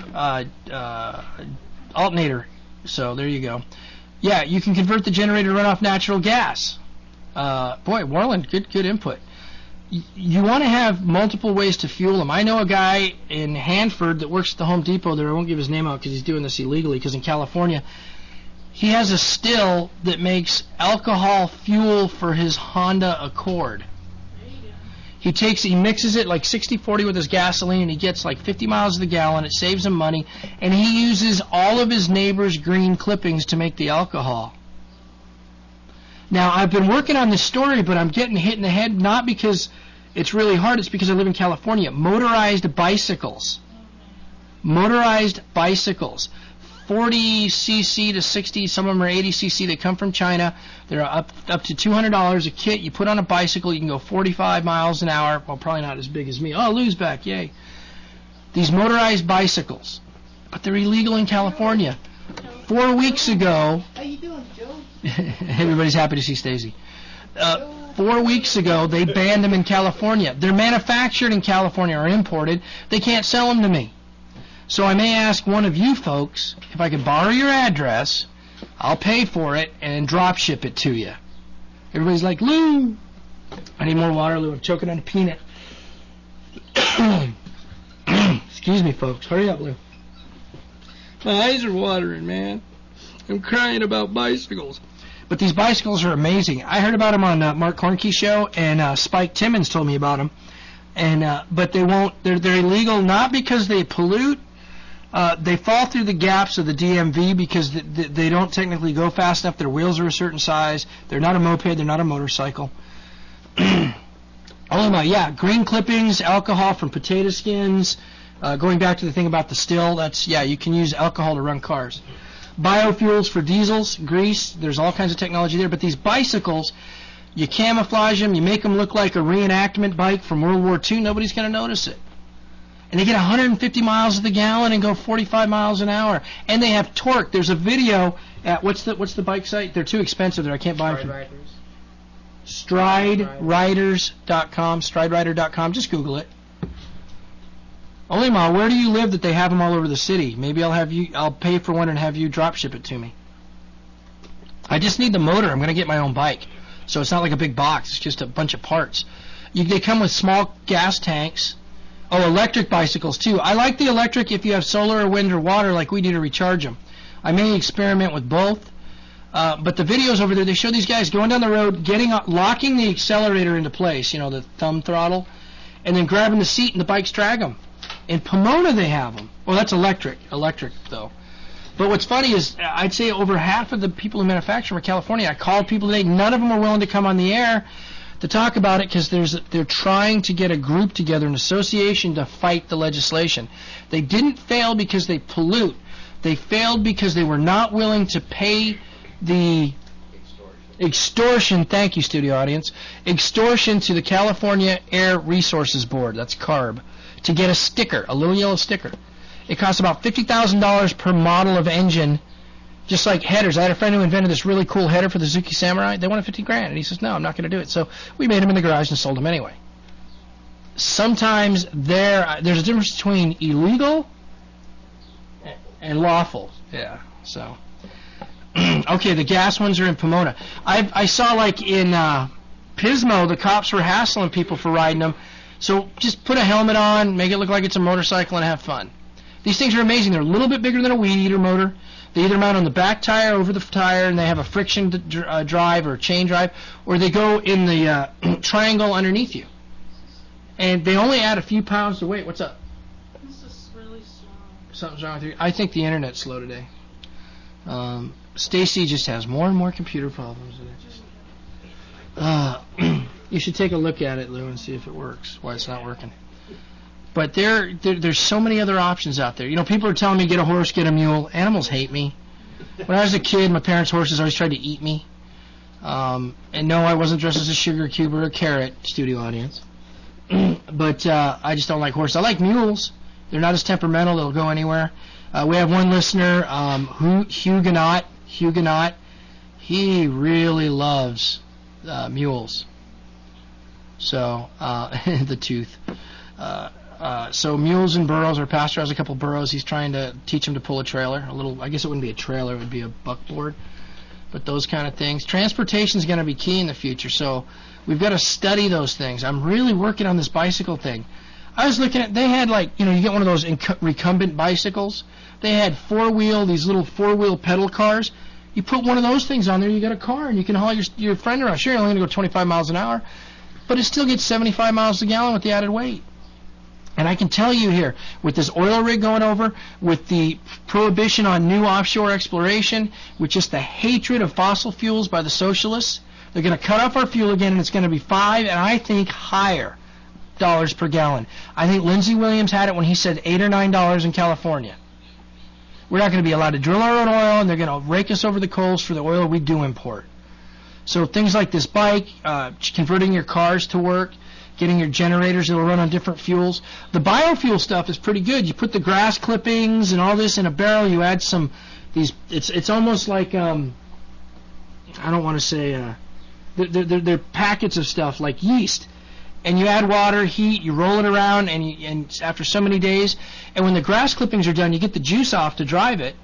alternator. So there you go. Yeah, you can convert the generator to run off natural gas. Boy, Warland, good input. You want to have multiple ways to fuel them. I know a guy in Hanford that works at the Home Depot there. I won't give his name out because he's doing this illegally, because in California, he has a still that makes alcohol fuel for his Honda Accord. He mixes it like 60-40 with his gasoline, and he gets like 50 miles to the gallon. It saves him money, and he uses all of his neighbor's green clippings to make the alcohol. Now, I've been working on this story, but I'm getting hit in the head, not because it's really hard, it's because I live in California. Motorized bicycles. 40cc to 60, some of them are 80cc. They come from China. They're up to $200 a kit. You put on a bicycle, you can go 45 miles an hour. Well, probably not as big as me. Oh, Lou's back, yay. These motorized bicycles. But they're illegal in California. 4 weeks ago... How you doing, Joe? Everybody's happy to see Stacy. 4 weeks ago, they banned them in California. They're manufactured in California or imported. They can't sell them to me. So I may ask one of you folks if I could borrow your address. I'll pay for it and drop ship it to you. Everybody's like, Lou, I need more water, Lou. I'm choking on a peanut. Excuse me, folks. Hurry up, Lou. My eyes are watering, man. I'm crying about bicycles. But these bicycles are amazing. I heard about them on Mark Kornke's show, and Spike Timmons told me about them. And but they won't. They're illegal not because they pollute. They fall through the gaps of the DMV because they don't technically go fast enough. Their wheels are a certain size. They're not a moped. They're not a motorcycle. Green clippings, alcohol from potato skins. Going back to the thing about the still, you can use alcohol to run cars. Biofuels for diesels, grease, there's all kinds of technology there. But these bicycles, you camouflage them, you make them look like a reenactment bike from World War II, nobody's going to notice it. And they get 150 miles to the gallon and go 45 miles an hour. And they have torque. There's a video at, what's the bike site? They're too expensive there, I can't buy them. StrideRiders.com, StrideRider.com, just Google it. Olima, where do you live that they have them all over the city? Maybe I'll pay for one and have you drop ship it to me. I just need the motor. I'm going to get my own bike. So it's not like a big box. It's just a bunch of parts. They come with small gas tanks. Oh, electric bicycles, too. I like the electric if you have solar or wind or water like we do to recharge them. I may experiment with both. But the videos over there, they show these guys going down the road, locking the accelerator into place, the thumb throttle, and then grabbing the seat and the bikes drag them. In Pomona, they have them. Well, that's electric, though. But what's funny is I'd say over half of the people who manufacture from California. I called people today. None of them were willing to come on the air to talk about it because they're trying to get a group together, an association, to fight the legislation. They didn't fail because they pollute. They failed because they were not willing to pay the extortion, thank you, studio audience, extortion to the California Air Resources Board, that's CARB, to get a sticker, a little yellow sticker. It costs about $50,000 per model of engine, just like headers. I had a friend who invented this really cool header for the Zuki Samurai. They wanted $50,000, and he says, no, I'm not going to do it. So we made them in the garage and sold them anyway. Sometimes there's a difference between illegal and lawful. Yeah, so. Okay, the gas ones are in Pomona. I saw, like, in Pismo, the cops were hassling people for riding them. So just put a helmet on, make it look like it's a motorcycle, and have fun. These things are amazing. They're a little bit bigger than a weed eater motor. They either mount on the back tire, over the tire, and they have a friction drive or chain drive, or they go in the triangle underneath you. And they only add a few pounds to weight. What's up? This is really slow. Something's wrong with you. I think the internet's slow today. Stacy just has more and more computer problems. You should take a look at it, Lou, and see if it works, why it's not working. But there's so many other options out there. You know, people are telling me get a horse, get a mule. Animals hate me. When I was a kid, my parents' horses always tried to eat me. And no, I wasn't dressed as a sugar cube or a carrot, studio audience. But I just don't like horses. I like mules. They're not as temperamental. They'll go anywhere. We have one listener, Huguenot. He really loves mules. So, the tooth. So mules and burros. Our pastor has a couple burros. He's trying to teach him to pull a trailer. I guess it wouldn't be a trailer. It would be a buckboard. But those kind of things. Transportation is going to be key in the future. So we've got to study those things. I'm really working on this bicycle thing. I was looking at, they had you get one of those recumbent bicycles. They had these little four-wheel pedal cars. You put one of those things on there, you got a car, and you can haul your friend around. Sure, you're only going to go 25 miles an hour, but it still gets 75 miles a gallon with the added weight. And I can tell you here, with this oil rig going over, with the prohibition on new offshore exploration, with just the hatred of fossil fuels by the socialists, they're going to cut off our fuel again, and it's going to be $5, and I think higher, dollars per gallon. I think Lindsey Williams had it when he said $8 or $9 in California. We're not going to be allowed to drill our own oil, and they're going to rake us over the coals for the oil we do import. So things like this bike, converting your cars to work, getting your generators that will run on different fuels. The biofuel stuff is pretty good. You put the grass clippings and all this in a barrel. You add it's almost like, I don't want to say, they're packets of stuff like yeast. And you add water, heat, you roll it around, and after so many days, and when the grass clippings are done, you get the juice off to drive it.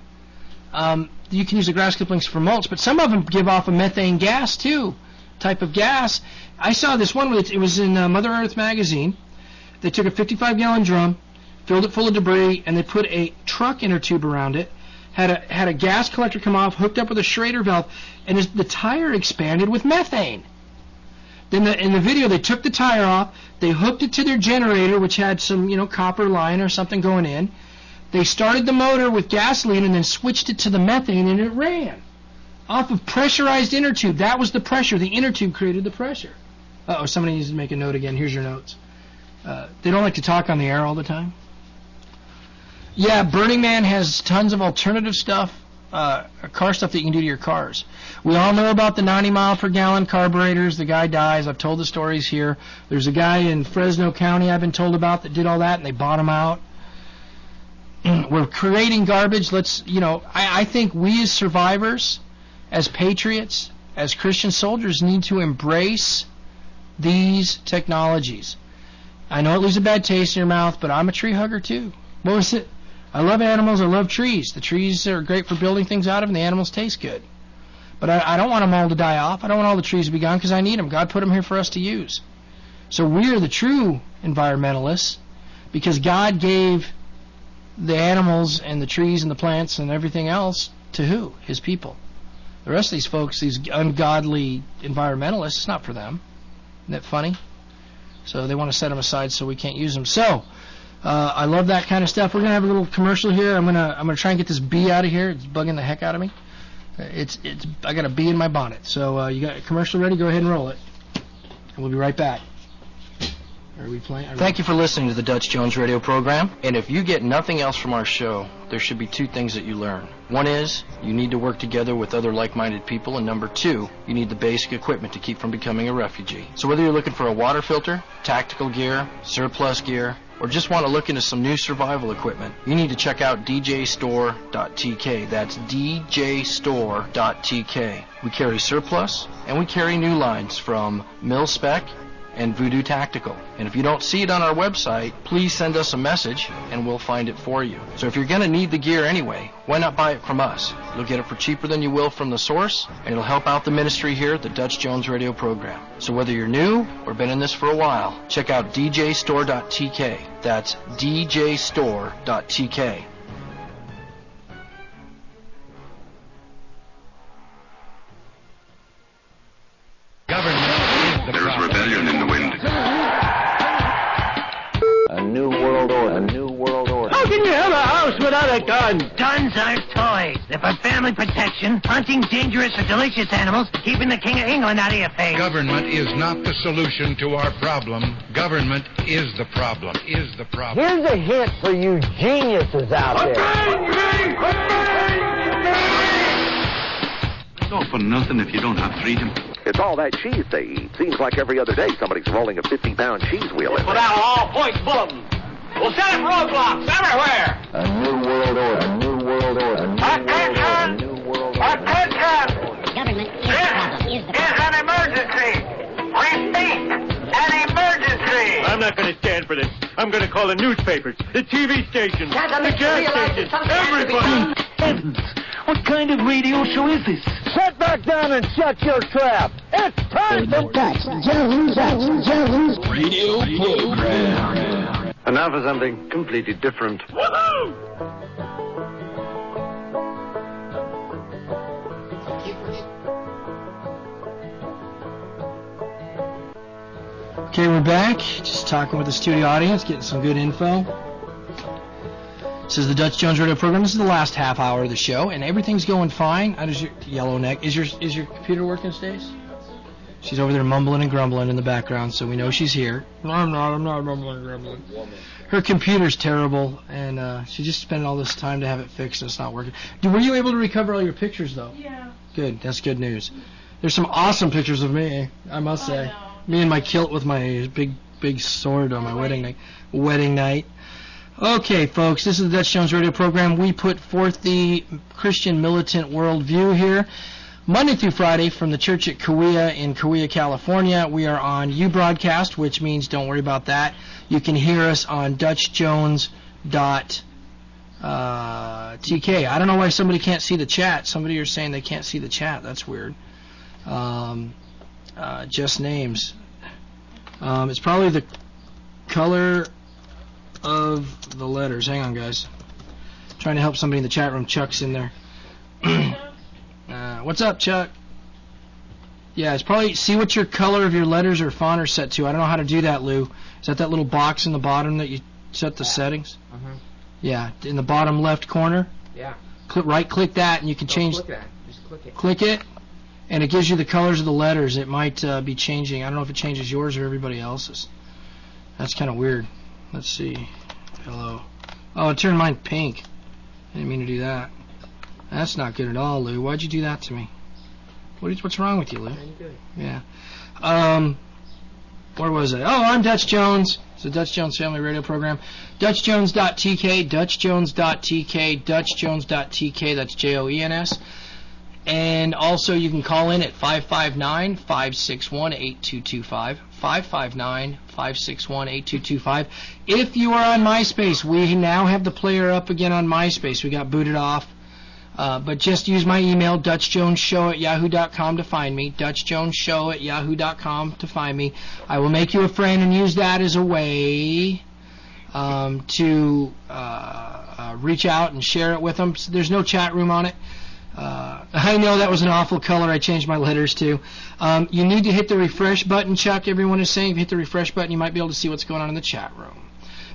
You can use the grass clippings for mulch, but some of them give off a methane gas too, type of gas. I saw this one, it was in Mother Earth magazine. They took a 55-gallon drum, filled it full of debris, and they put a truck inner tube around it, had a gas collector come off, hooked up with a Schrader valve, and the tire expanded with methane. Then in the video, they took the tire off, they hooked it to their generator, which had some, copper line or something going in. They started the motor with gasoline and then switched it to the methane, and it ran off of pressurized inner tube. That was the pressure. The inner tube created the pressure. Uh-oh, somebody needs to make a note again. Here's your notes. They don't like to talk on the air all the time. Yeah, Burning Man has tons of alternative stuff, car stuff that you can do to your cars. We all know about the 90-mile-per-gallon carburetors. The guy dies. I've told the stories here. There's a guy in Fresno County I've been told about that did all that, and they bought him out. We're creating garbage. I think we as survivors, as patriots, as Christian soldiers, need to embrace these technologies. I know it leaves a bad taste in your mouth, but I'm a tree hugger too. What was it? I love animals. I love trees. The trees are great for building things out of, and the animals taste good. But I don't want them all to die off. I don't want all the trees to be gone because I need them. God put them here for us to use. So we're the true environmentalists because God gave the animals and the trees and the plants and everything else to who? His people. The rest of these folks, these ungodly environmentalists, it's not for them. Isn't that funny? So they want to set them aside so we can't use them. So I love that kind of stuff. We're gonna have a little commercial here. I'm gonna try and get this bee out of here. It's bugging the heck out of me. I got a bee in my bonnet. So you got a commercial ready? Go ahead and roll it. And we'll be right back. Are we playing? Thank you for listening to the Dutch Jones radio program. And if you get nothing else from our show, there should be two things that you learn. One is you need to work together with other like-minded people, and number two, you need the basic equipment to keep from becoming a refugee. So whether you're looking for a water filter, tactical gear, surplus gear, or just want to look into some new survival equipment, you need to check out djstore.tk. That's djstore.tk. We carry surplus, and we carry new lines from Mil-Spec and Voodoo Tactical. And if you don't see it on our website, please send us a message and we'll find it for you. So if you're going to need the gear anyway, why not buy it from us? You'll get it for cheaper than you will from the source, and it'll help out the ministry here at the Dutch Jones radio program. So whether you're new or been in this for a while, check out djstore.tk. That's djstore.tk. There's rebellion in the wind. A new world order. A new world order. How can you have a house without a gun? Guns aren't toys. They're for family protection, hunting dangerous or delicious animals, keeping the King of England out of your face. Government is not the solution to our problem. Government is the problem. Is the problem. Here's a hint for you geniuses out there. It's all for nothing if you don't have freedom. It's all that cheese they eat. Seems like every other day somebody's rolling a 50-pound cheese wheel in Put there. out all points bulletin. We'll set up roadblocks everywhere. A new world order. A new world order. A new world order. A new world order. Government is the problem. It's an emergency. Repeat, an emergency. I'm not going to stand for this. I'm going to call the newspapers, the TV stations, the gas stations, everybody. Heavens, what kind of radio show is this? Sit back down and shut your trap. It's time for Dutch Jones Radio program. And now for something completely different. Woohoo! Okay, we're back. Just talking with the studio audience, getting some good info. This is the Dutch Jones radio program. This is the last half hour of the show, and everything's going fine. How does your yellow neck? Is your computer working, Stace? She's over there mumbling and grumbling in the background, so we know she's here. No, I'm not mumbling and grumbling. Her computer's terrible, and she just spent all this time to have it fixed, and it's not working. Were you able to recover all your pictures, though? Yeah. Good. That's good news. There's some awesome pictures of me, I must say. Me in my kilt with my big sword on my wedding night. Okay, folks, this is the Dutch Jones radio program. We put forth the Christian militant worldview here. Monday through Friday from the church at Kauai in Kauai, California. We are on uBroadcast, which means don't worry about that. You can hear us on DutchJones.tk. I don't know why somebody can't see the chat. Somebody is saying they can't see the chat. That's weird. Just names. It's probably the color of the letters. Hang on, guys. Trying to help somebody in the chat room. Chuck's in there. What's up, Chuck? Yeah, it's probably, see what your color of your letters or font are set to. I don't know how to do that, Lou. Is that little box in the bottom that you set the settings? Yeah, in the bottom left corner. Yeah. Right-click that, and you can change. Click that. Just click it. Click it, and it gives you the colors of the letters. It might be changing. I don't know if it changes yours or everybody else's. That's kind of weird. Let's see. Hello. Oh, it turned mine pink. I didn't mean to do that. That's not good at all, Lou. Why'd you do that to me? What's wrong with you, Lou? Yeah. Where was I? Oh, I'm Dutch Jones. It's the Dutch Jones Family Radio Program. DutchJones.tk, DutchJones.tk, DutchJones.tk. That's JOENS. And also you can call in at 559-561-8225. 559-561-8225. If you are on MySpace, we now have the player up again on MySpace. We got booted off. But just use my email, DutchJonesShow@yahoo.com to find me. DutchJonesShow@yahoo.com to find me. I will make you a friend and use that as a way to reach out and share it with them. So there's no chat room on it. I know that was an awful color I changed my letters to. You need to hit the refresh button, Chuck. Everyone is saying if you hit the refresh button, you might be able to see what's going on in the chat room.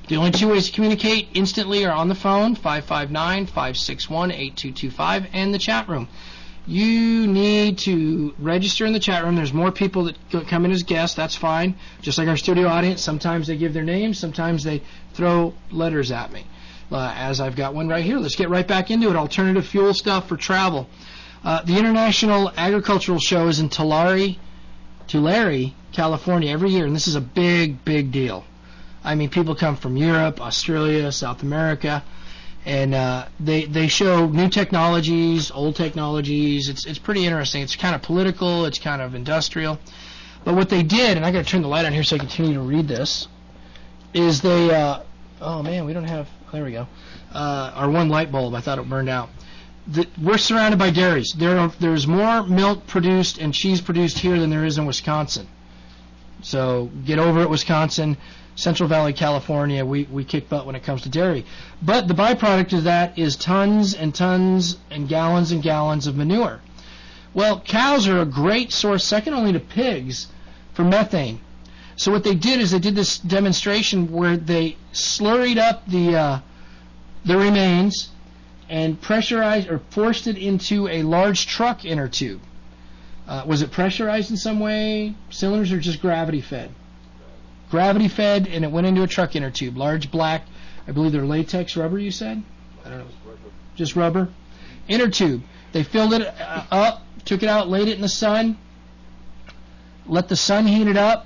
The only two ways to communicate instantly are on the phone, 559-561-8225, and the chat room. You need to register in the chat room. There's more people that come in as guests. That's fine. Just like our studio audience, sometimes they give their names, sometimes they throw letters at me. As I've got one right here. Let's get right back into it. Alternative fuel stuff for travel. The International Agricultural Show is in Tulare, California every year, and this is a big, big deal. I mean, people come from Europe, Australia, South America, and they show new technologies, old technologies. It's pretty interesting. It's kind of political. It's kind of industrial. But what they did, and I got to turn the light on here so I can continue to read this, is they oh man, we don't have. There we go. Our one light bulb. I thought it burned out. We're surrounded by dairies. There's more milk produced and cheese produced here than there is in Wisconsin. So get over it, Wisconsin. Central Valley, California, we kick butt when it comes to dairy. But the byproduct of that is tons and tons and gallons of manure. Well, cows are a great source, second only to pigs, for methane. So what they did is they did this demonstration where they slurried up the remains and pressurized or forced it into a large truck inner tube. Was it pressurized in some way? Cylinders are just gravity fed. Gravity fed, and it went into a truck inner tube. Large black, I believe they're latex rubber, you said? I don't know. Just rubber. Inner tube. They filled it up, took it out, laid it in the sun, let the sun heat it up.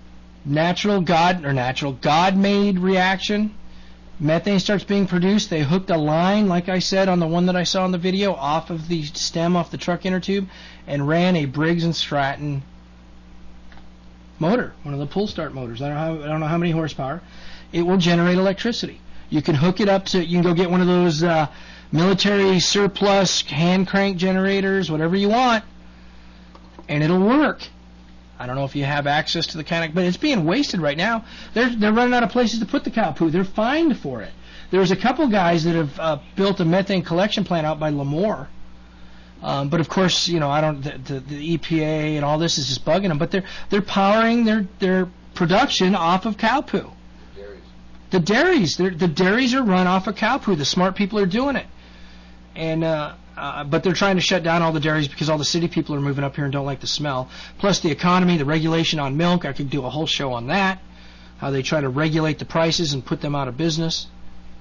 God-made reaction. Methane starts being produced. They hooked a line, like I said, on the one that I saw in the video, off of the stem off the truck inner tube, and ran a Briggs & Stratton motor, one of the pull start motors. I don't know how many horsepower. It will generate electricity. You can hook it up to, you can go get one of those military surplus hand crank generators, whatever you want, and it'll work. I don't know if you have access to the kind of, but it's being wasted right now. They're running out of places to put the cow poo. They're fined for it. There's a couple guys that have built a methane collection plant out by Lemoore. But of course, you know, the EPA and all this is just bugging them. But they're powering their production off of cow poo. The dairies are run off of cow poo. The smart people are doing it, and but they're trying to shut down all the dairies because all the city people are moving up here and don't like the smell. Plus the economy, the regulation on milk. I could do a whole show on that. How they try to regulate the prices and put them out of business.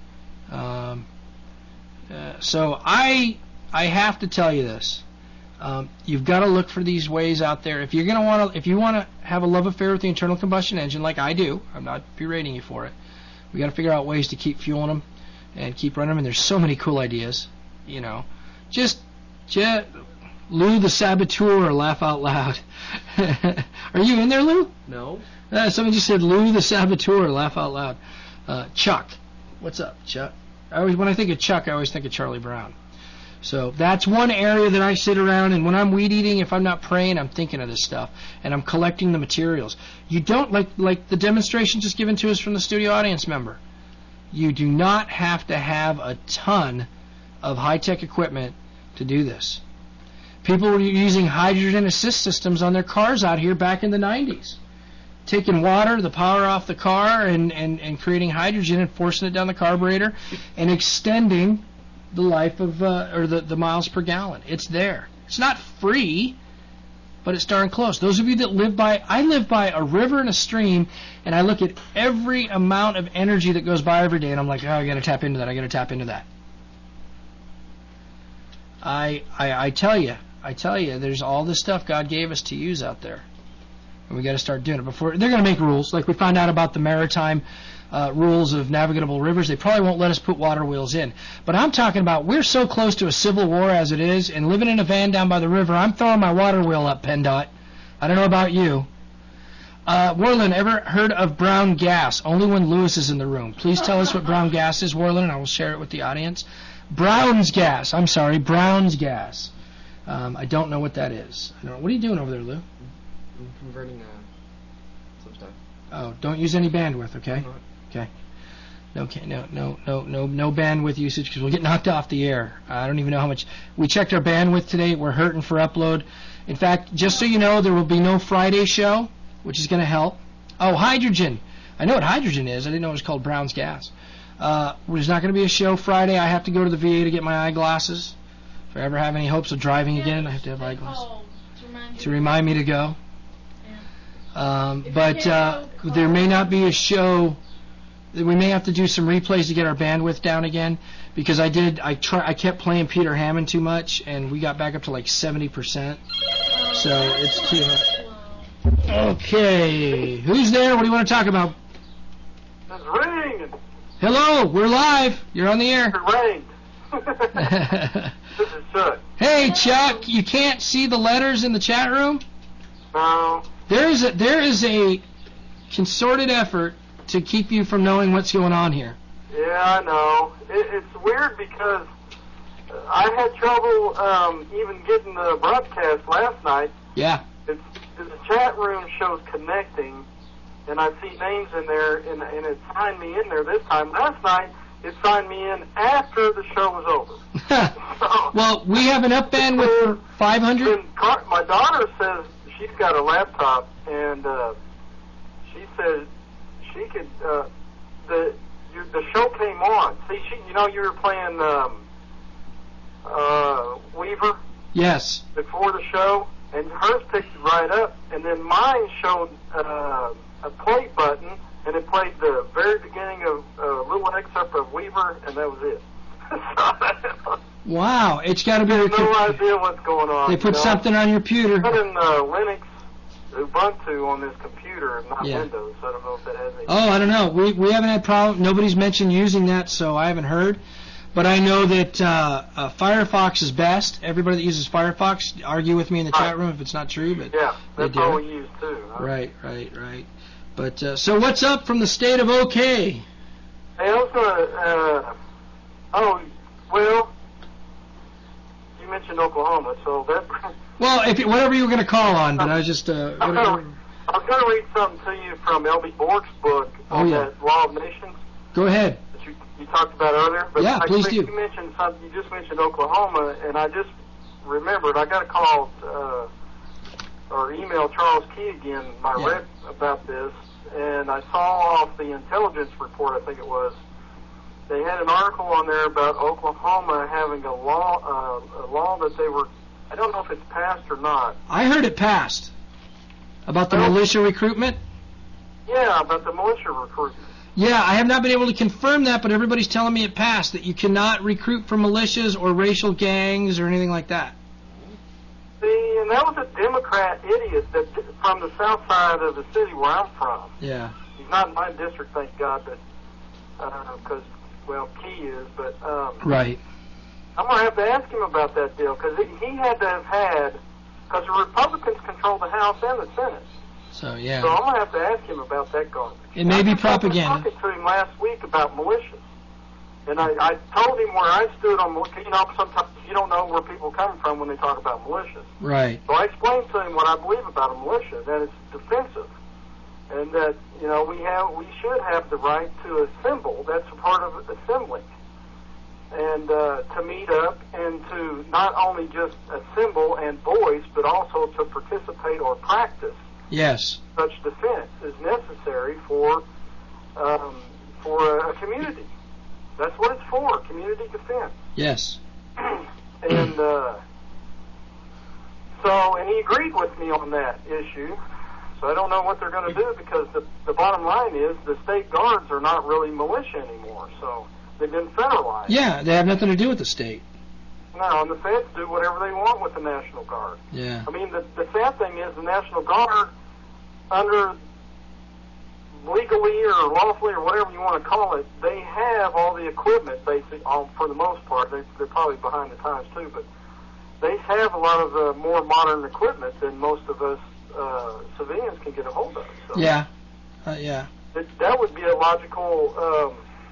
So I have to tell you this. You've got to look for these ways out there. If you want to have a love affair with the internal combustion engine, like I do, I'm not berating you for it. We got to figure out ways to keep fueling them and keep running them. And there's so many cool ideas, you know. Just Lou the Saboteur, laugh out loud. Are you in there, Lou? No. Someone just said Lou the Saboteur, laugh out loud. Chuck, what's up, Chuck? When I think of Chuck, I always think of Charlie Brown. So that's one area that I sit around, and when I'm weed eating, if I'm not praying, I'm thinking of this stuff, and I'm collecting the materials. You don't, like the demonstration just given to us from the studio audience member, you do not have to have a ton of high-tech equipment to do this. People were using hydrogen assist systems on their cars out here back in the 90s. Taking water, the power off the car, and creating hydrogen and forcing it down the carburetor and extending the life of, or the miles per gallon. It's there. It's not free, but it's darn close. Those of you that I live by a river and a stream, and I look at every amount of energy that goes by every day, and I'm like, oh, I got to tap into that. I tell you, there's all this stuff God gave us to use out there. And we got to start doing it before they're going to make rules. Like we found out about the maritime rules of navigable rivers. They probably won't let us put water wheels in. But I'm talking about we're so close to a civil war as it is, and living in a van down by the river, I'm throwing my water wheel up, PennDOT. I don't know about you. Warland, ever heard of brown gas? Only when Lewis is in the room. Please tell us what brown gas is, Warland, and I will share it with the audience. Brown's gas. I don't know what that is. What are you doing over there, Lou? I'm converting some stuff. Oh, don't use any bandwidth, okay? Okay. Okay, no bandwidth usage because we'll get knocked off the air. I don't even know how much. We checked our bandwidth today. We're hurting for upload. In fact, just so you know, there will be no Friday show, which is going to help. Oh, hydrogen. I know what hydrogen is. I didn't know it was called Brown's gas. There's not going to be a show Friday. I have to go to the VA to get my eyeglasses. If I ever have any hopes of driving again, I have to have eyeglasses to remind me to go. But there may not be a show. We may have to do some replays to get our bandwidth down again, because I kept playing Peter Hammond too much, and we got back up to like 70%. So it's too high. Okay, who's there? What do you want to talk about? It's ringing. Hello, we're live. You're on the air. It rang. This is Chuck. Hey, Chuck, you can't see the letters in the chat room? No. There is a concerted effort to keep you from knowing what's going on here. Yeah, I know. It's weird because I had trouble even getting the broadcast last night. Yeah. The chat room shows connecting, and I see names in there, and it signed me in there this time. Last night, it signed me in after the show was over. Well, we have an up bandwidth for 500. My daughter says she's got a laptop, and she says she could. The show came on. See, you were playing Weaver. Yes. Before the show, and hers picked it right up, and then mine showed a play button, and it played the very beginning of a little excerpt of Weaver, and that was it. Wow, it's got to be. I have no idea what's going on. They put something on your computer. I'm putting Linux Ubuntu on this computer, not Windows. I don't know if that has any. Oh, I don't know. We haven't had problem. Nobody's mentioned using that, so I haven't heard. But I know that Firefox is best. Everybody that uses Firefox, argue with me in the chat room if it's not true. But yeah, that's all we use too. Huh? Right. But so what's up from the state of OK? Hey, I was gonna. Well, you mentioned Oklahoma, so that. Well, whatever you were going to call on, but I was just. I was going to read something to you from L.B. Borg's book on that Law of Nations. Go ahead. That you talked about earlier. But yeah, please do. You mentioned something. You just mentioned Oklahoma, and I just remembered. I got to call or email Charles Key again, my rep, about this, and I saw off the intelligence report. I think it was. They had an article on there about Oklahoma having a law that they were. I don't know if it's passed or not. I heard it passed. About the militia recruitment? Yeah, about the militia recruitment. Yeah, I have not been able to confirm that, but everybody's telling me it passed, that you cannot recruit for militias or racial gangs or anything like that. See, and that was a Democrat idiot that from the south side of the city where I'm from. Yeah. He's not in my district, thank God, but because, Key is, but... right. I'm going to have to ask him about that deal, because he had to have had, because the Republicans control the House and the Senate. So, yeah. So I'm going to have to ask him about that garbage. It may be propaganda. I was talking to him last week about militias, and I told him where I stood on, sometimes you don't know where people come from when they talk about militias. Right. So I explained to him what I believe about a militia, that it's defensive, and that, we should have the right to assemble. That's a part of assembling. And to meet up and to not only just assemble and voice, but also to participate or practice. Yes. Such defense is necessary for a community. That's what it's for, community defense. Yes. And and he agreed with me on that issue. So I don't know what they're going to do, because the bottom line is the state guards are not really militia anymore. So. They've been federalized. Yeah, they have nothing to do with the state. No, and the feds do whatever they want with the National Guard. Yeah. I mean, the sad thing is the National Guard, under legally or lawfully or whatever you want to call it, they have all the equipment, basically, for the most part. They're probably behind the times, too, but they have a lot of the more modern equipment than most of us civilians can get a hold of. So yeah. Yeah. That would be a logical...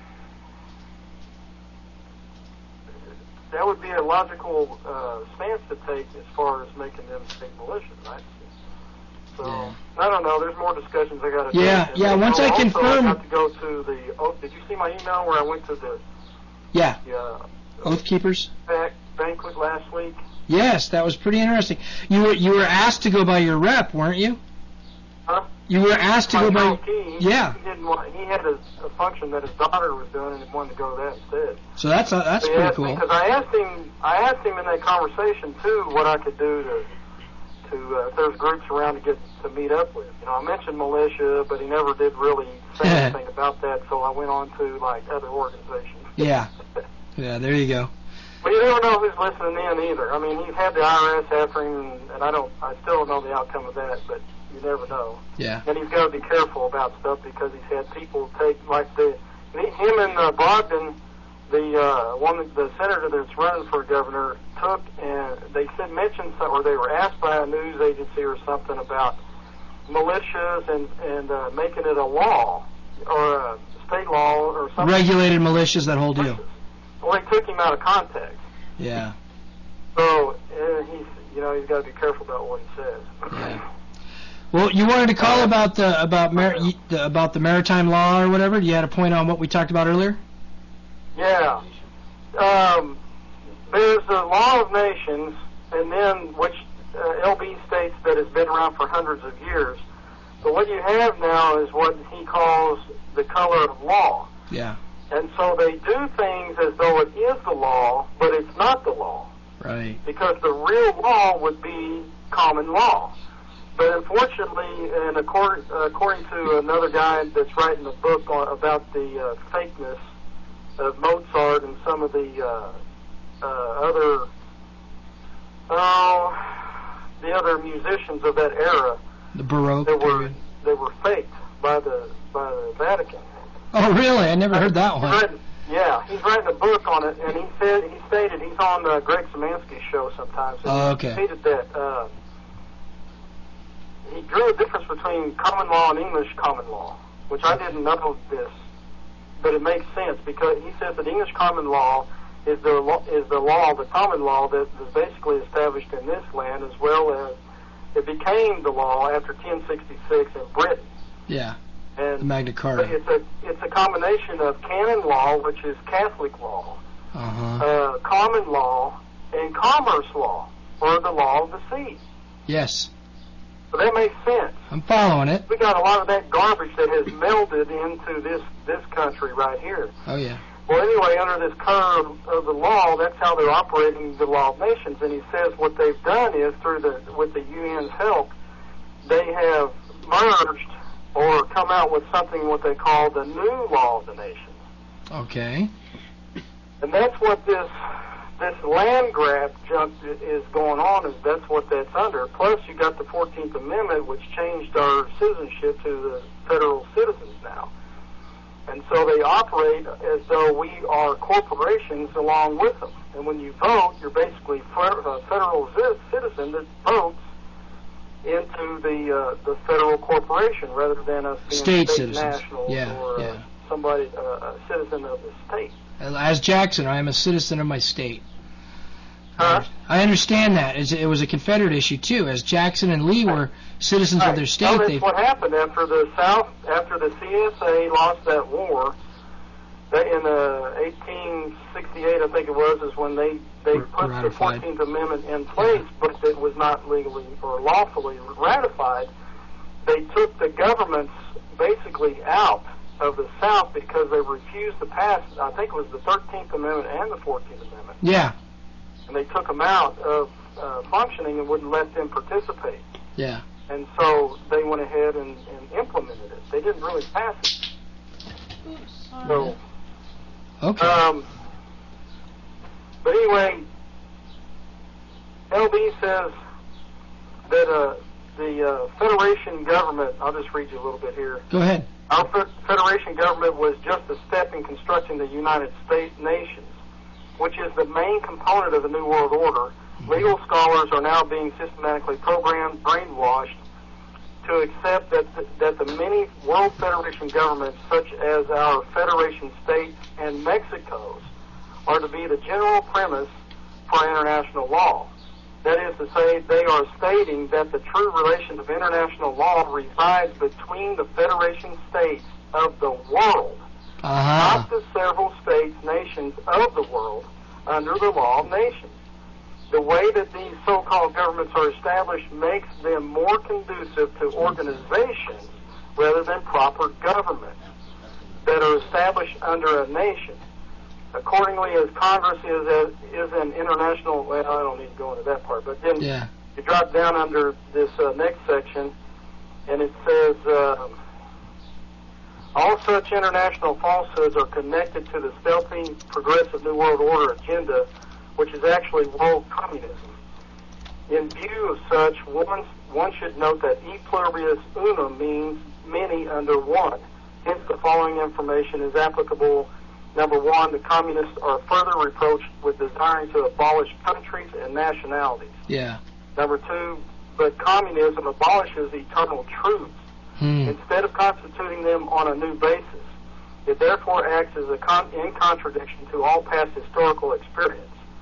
that would be a logical stance to take as far as making them state militia, right? So, I don't know. There's more discussions I got to do. Yeah, once I confirm... I got to go to the... did you see my email where I went to the... Yeah. Oath Keepers? Banquet last week? Yes, that was pretty interesting. You were asked to go by your rep, weren't you? You were asked to go by... Yeah. He didn't want. He had a function that his daughter was doing, and he wanted to go to that instead. So that's pretty cool. Because I asked him in that conversation too what I could do to if there's groups around to meet up with. You know, I mentioned militia, but he never did really say anything about that. So I went on to like other organizations. Yeah. Yeah. There you go. But you never know who's listening in either. I mean, he's had the IRS after him, and I still don't know the outcome of that, but you never know. Yeah. And he's got to be careful about stuff because he's had people take, like him and Brogdon, the senator that's running for governor, took and they mentioned something, or they were asked by a news agency or something about militias and making it a law or a state law or something. Regulated militias, that whole deal. Well, they took him out of context. Yeah. So he's got to be careful about what he says. Yeah. Well, you wanted to call about the maritime law or whatever. You had a point on what we talked about earlier. Yeah. There's the law of nations, and then which LB states that has been around for hundreds of years. But what you have now is what he calls the color of law. Yeah. And so they do things as though it is the law, but it's not the law. Right. Because the real law would be common law. But unfortunately, and according to another guy that's writing a book about the fakeness of Mozart and some of the other musicians of that era, the Baroque, they were faked by the Vatican. Oh, really? I never heard that one. He's writing a book on it, and he stated he's on Greg Szymanski's show sometimes. Oh, okay. He stated that he drew a difference between common law and English common law, which I didn't know this, but it makes sense because he says that English common law is the common law that was basically established in this land, as well as it became the law after 1066 in Britain. Yeah. And the Magna Carta. It's a combination of canon law, which is Catholic law, common law, and commerce law, or the law of the sea. Yes. So that makes sense. I'm following it. We got a lot of that garbage that has melded into this country right here. Oh, yeah. Well, anyway, under this curve of the law, that's how they're operating the law of nations. And he says what they've done is, with the UN's help, they have merged or come out with something what they call the new law of the nations. Okay. And that's what this land grab junk is going on, is that's what that's under. Plus, you got the 14th Amendment, which changed our citizenship to the federal citizens now. And so they operate as though we are corporations along with them. And when you vote, you're basically a federal citizen that votes into the federal corporation rather than us being state citizens. Nationals or somebody, a citizen of the state. As Jackson, I am a citizen of my state. Huh? I understand that. It was a Confederate issue, too. As Jackson and Lee were citizens of their state. That's what happened after the CSA lost that war. In 1868, I think it was, is when they put the 14th Amendment in place, but it was not legally or lawfully ratified. They took the governments basically out of the South because they refused to pass, I think it was the 13th Amendment and the 14th Amendment. Yeah. And they took them out of functioning and wouldn't let them participate. Yeah. And so they went ahead and implemented it. They didn't really pass it. Oops, sorry. So, okay. But anyway, LB says that the Federation government, I'll just read you a little bit here. Go ahead. Our Federation government was just a step in constructing the United States nations, which is the main component of the New World Order. Legal scholars are now being systematically programmed, brainwashed, to accept that the many World Federation governments, such as our Federation states and Mexico's, are to be the general premise for international law. That is to say, they are stating that the true relation of international law resides between the Federation states of the world, not the several states, nations of the world, under the law of nations. the way that these so-called governments are established makes them more conducive to organizations rather than proper governments that are established under a nation. Accordingly, as Congress is an international, well, I don't need to go into that part, but then you drop down under this next section, and it says, all such international falsehoods are connected to the stealthy, progressive New World Order agenda, which is actually world communism. In view of such, one should note that e pluribus unum means many under one. Hence, the following information is applicable. Number one, the communists are further reproached with desiring to abolish countries and nationalities. Yeah. Number two, but communism abolishes eternal truths instead of constituting them on a new basis. It therefore acts as in contradiction to all past historical experience.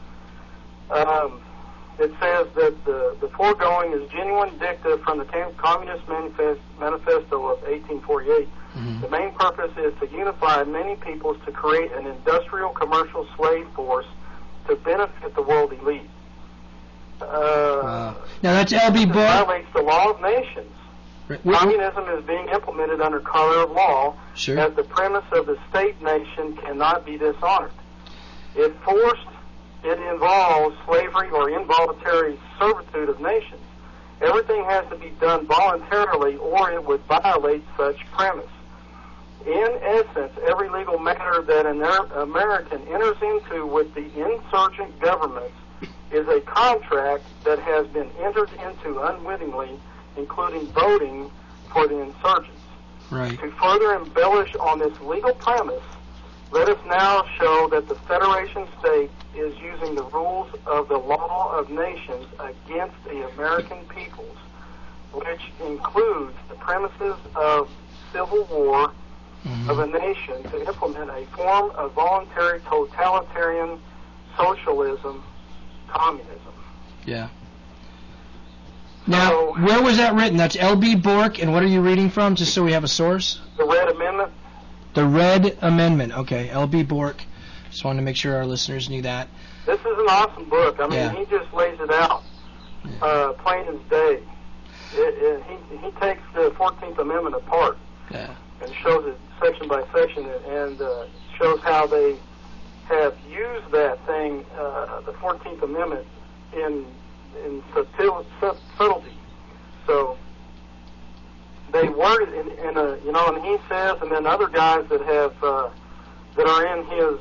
It says that the foregoing is genuine dicta from the Communist Manifesto of 1848. The main purpose is to unify many peoples to create an industrial commercial slave force to benefit the world elite. Now that's L.B. Bork. Violates the law of nations. Communism is being implemented under color of law as the premise of the state nation cannot be dishonored. It involves slavery or involuntary servitude of nations. Everything has to be done voluntarily or it would violate such premise. In essence, every legal matter that an American enters into with the insurgent governments is a contract that has been entered into unwittingly, including voting for the insurgents. Right. To further embellish on this legal premise, let us now show that the Federation state is using the rules of the law of nations against the American peoples, which includes the premises of civil war of a nation to implement a form of voluntary totalitarian socialism, communism. Yeah. Now, where was that written? That's L.B. Bork, and what are you reading from, just so we have a source? The Red Amendment. The Red Amendment. Okay, L.B. Bork. Just wanted to make sure our listeners knew that. This is an awesome book. I mean, he just lays it out plain as day. He takes the 14th Amendment apart and shows it section by section and shows how they have used that thing, the 14th Amendment, in subtlety. So they word it in a, you know, and he says, and then other guys that have that are in his,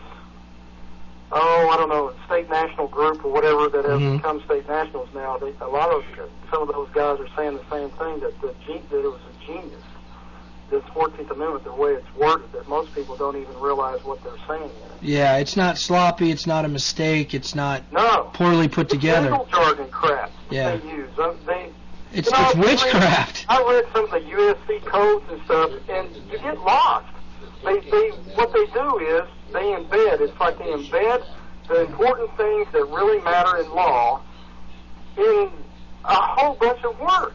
I don't know, state national group or whatever that have become state nationals now. Some of those guys are saying the same thing, that it was a genius. This 14th Amendment, the way it's worded, that most people don't even realize what they're saying in it. Yeah, it's not sloppy, it's not a mistake, it's not poorly put together. Legal jargon crap they use. It's witchcraft. I read some of the USC codes and stuff, and you get lost. What they do is they embed. It's like they embed the important things that really matter in law in a whole bunch of words.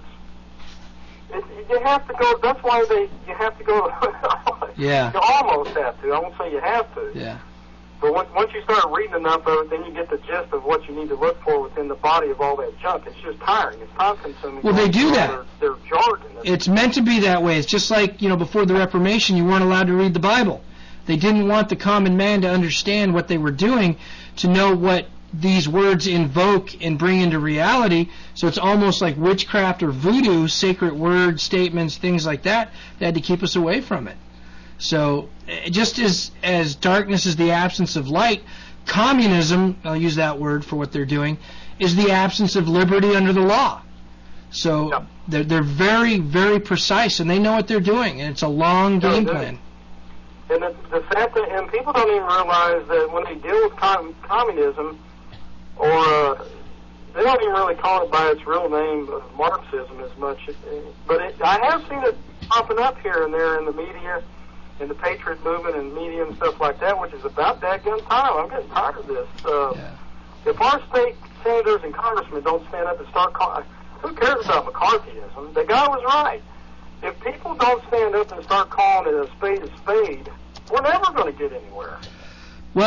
You have to go. That's why you have to go. Yeah. You almost have to. I won't say you have to. Yeah. But once you start reading enough of it, then you get the gist of what you need to look for within the body of all that junk. It's just tiring. It's time-consuming. Well, they do that. Their jargon. It's meant to be that way. It's just like, before the Reformation, you weren't allowed to read the Bible. They didn't want the common man to understand what they were doing, to know what these words invoke and bring into reality. So it's almost like witchcraft or voodoo, sacred words, statements, things like that. They had to keep us away from it. So just as darkness is the absence of light, communism, I'll use that word for what they're doing, is the absence of liberty under the law. So they're very, very precise, and they know what they're doing, and it's a long game plan. And the sad thing, and people don't even realize that when they deal with communism, or they don't even really call it by its real name of Marxism as much, but I have seen it popping up here and there in the media, in the Patriot movement and media and stuff like that, which is about dadgum time. I'm getting tired of this. If our state senators and congressmen don't stand up and start calling, who cares about McCarthyism? The guy was right. If people don't stand up and start calling it a spade, we're never going to get anywhere. Well,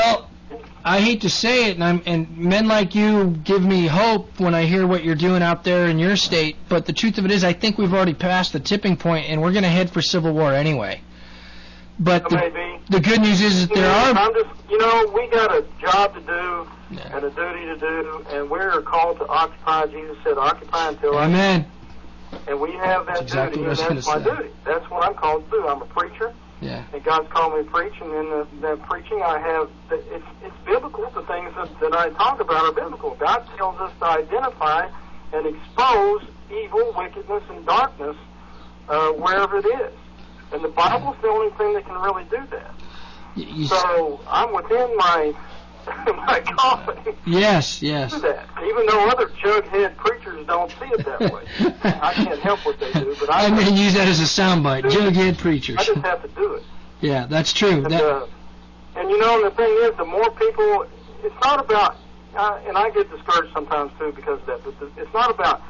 I hate to say it, and men like you give me hope when I hear what you're doing out there in your state, but the truth of it is I think we've already passed the tipping point, and we're going to head for civil war anyway. But the good news is that there are... I'm just, we got a job to do and a duty to do, and we're called to occupy. Jesus said, occupy until I... Amen. And we have that duty, and that's my duty. That's what I'm called to do. I'm a preacher. Yeah. And God's called me to preach, and in that preaching I have, it's biblical. The things that I talk about are biblical. God tells us to identify and expose evil, wickedness, and darkness wherever it is. And the Bible's the only thing that can really do that. So I'm within my calling. Yes. Do that. Even though other jughead preachers don't see it that way. I can't help what they do, but I'm going to use that as a soundbite. Jughead preachers. I just have to do it. Yeah, that's true. And the thing is, the more people, it's not about, and I get discouraged sometimes too because of that, but it's not about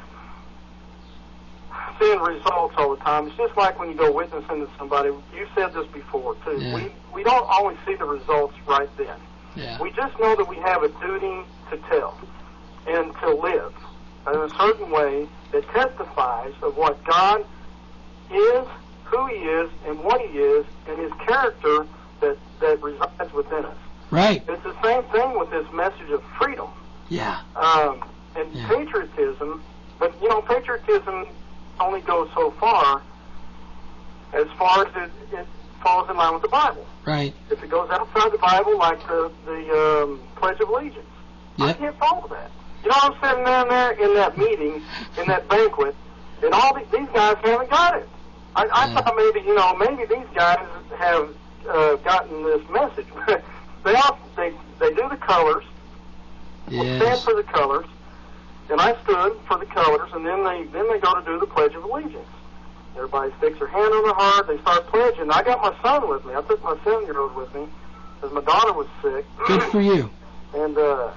seeing results all the time. It's just like when you go witnessing to somebody. You said this before too. Yeah. We don't always see the results right then. Yeah. We just know that we have a duty to tell and to live in a certain way that testifies of what God is, who He is, and what He is, and His character that resides within us. Right. It's the same thing with this message of freedom. Yeah. And patriotism, but patriotism only goes so far as it falls in line with the Bible. Right. If it goes outside the Bible, like the Pledge of Allegiance, I can't follow that. I'm sitting down there in that meeting, in that banquet, and all these guys haven't got it. I thought maybe these guys have gotten this message. they do the colors, stand for the colors, and I stood for the colors, and then they go to do the Pledge of Allegiance. Everybody sticks their hand on their heart. They start pledging. I got my son with me. I took my 7-year-old with me because my daughter was sick. Good for you. And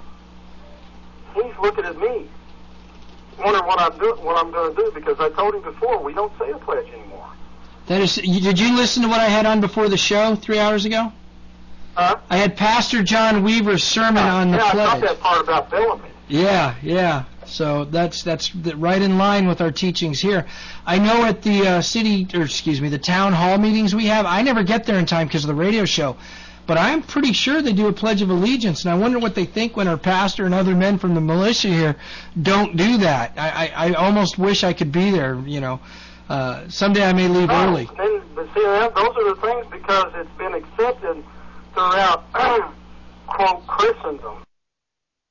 he's looking at me, wondering what I'm going to do, because I told him before we don't say a pledge anymore. That is. Did you listen to what I had on before the show 3 hours ago? Huh? I had Pastor John Weaver's sermon on the pledge. Yeah, I thought that part about Bellamy. Yeah. So that's right in line with our teachings here. I know at the the town hall meetings we have, I never get there in time because of the radio show, but I'm pretty sure they do a Pledge of Allegiance, and I wonder what they think when our pastor and other men from the militia here don't do that. I almost wish I could be there. Someday I may leave early. But see, those are the things because it's been accepted throughout quote Christendom.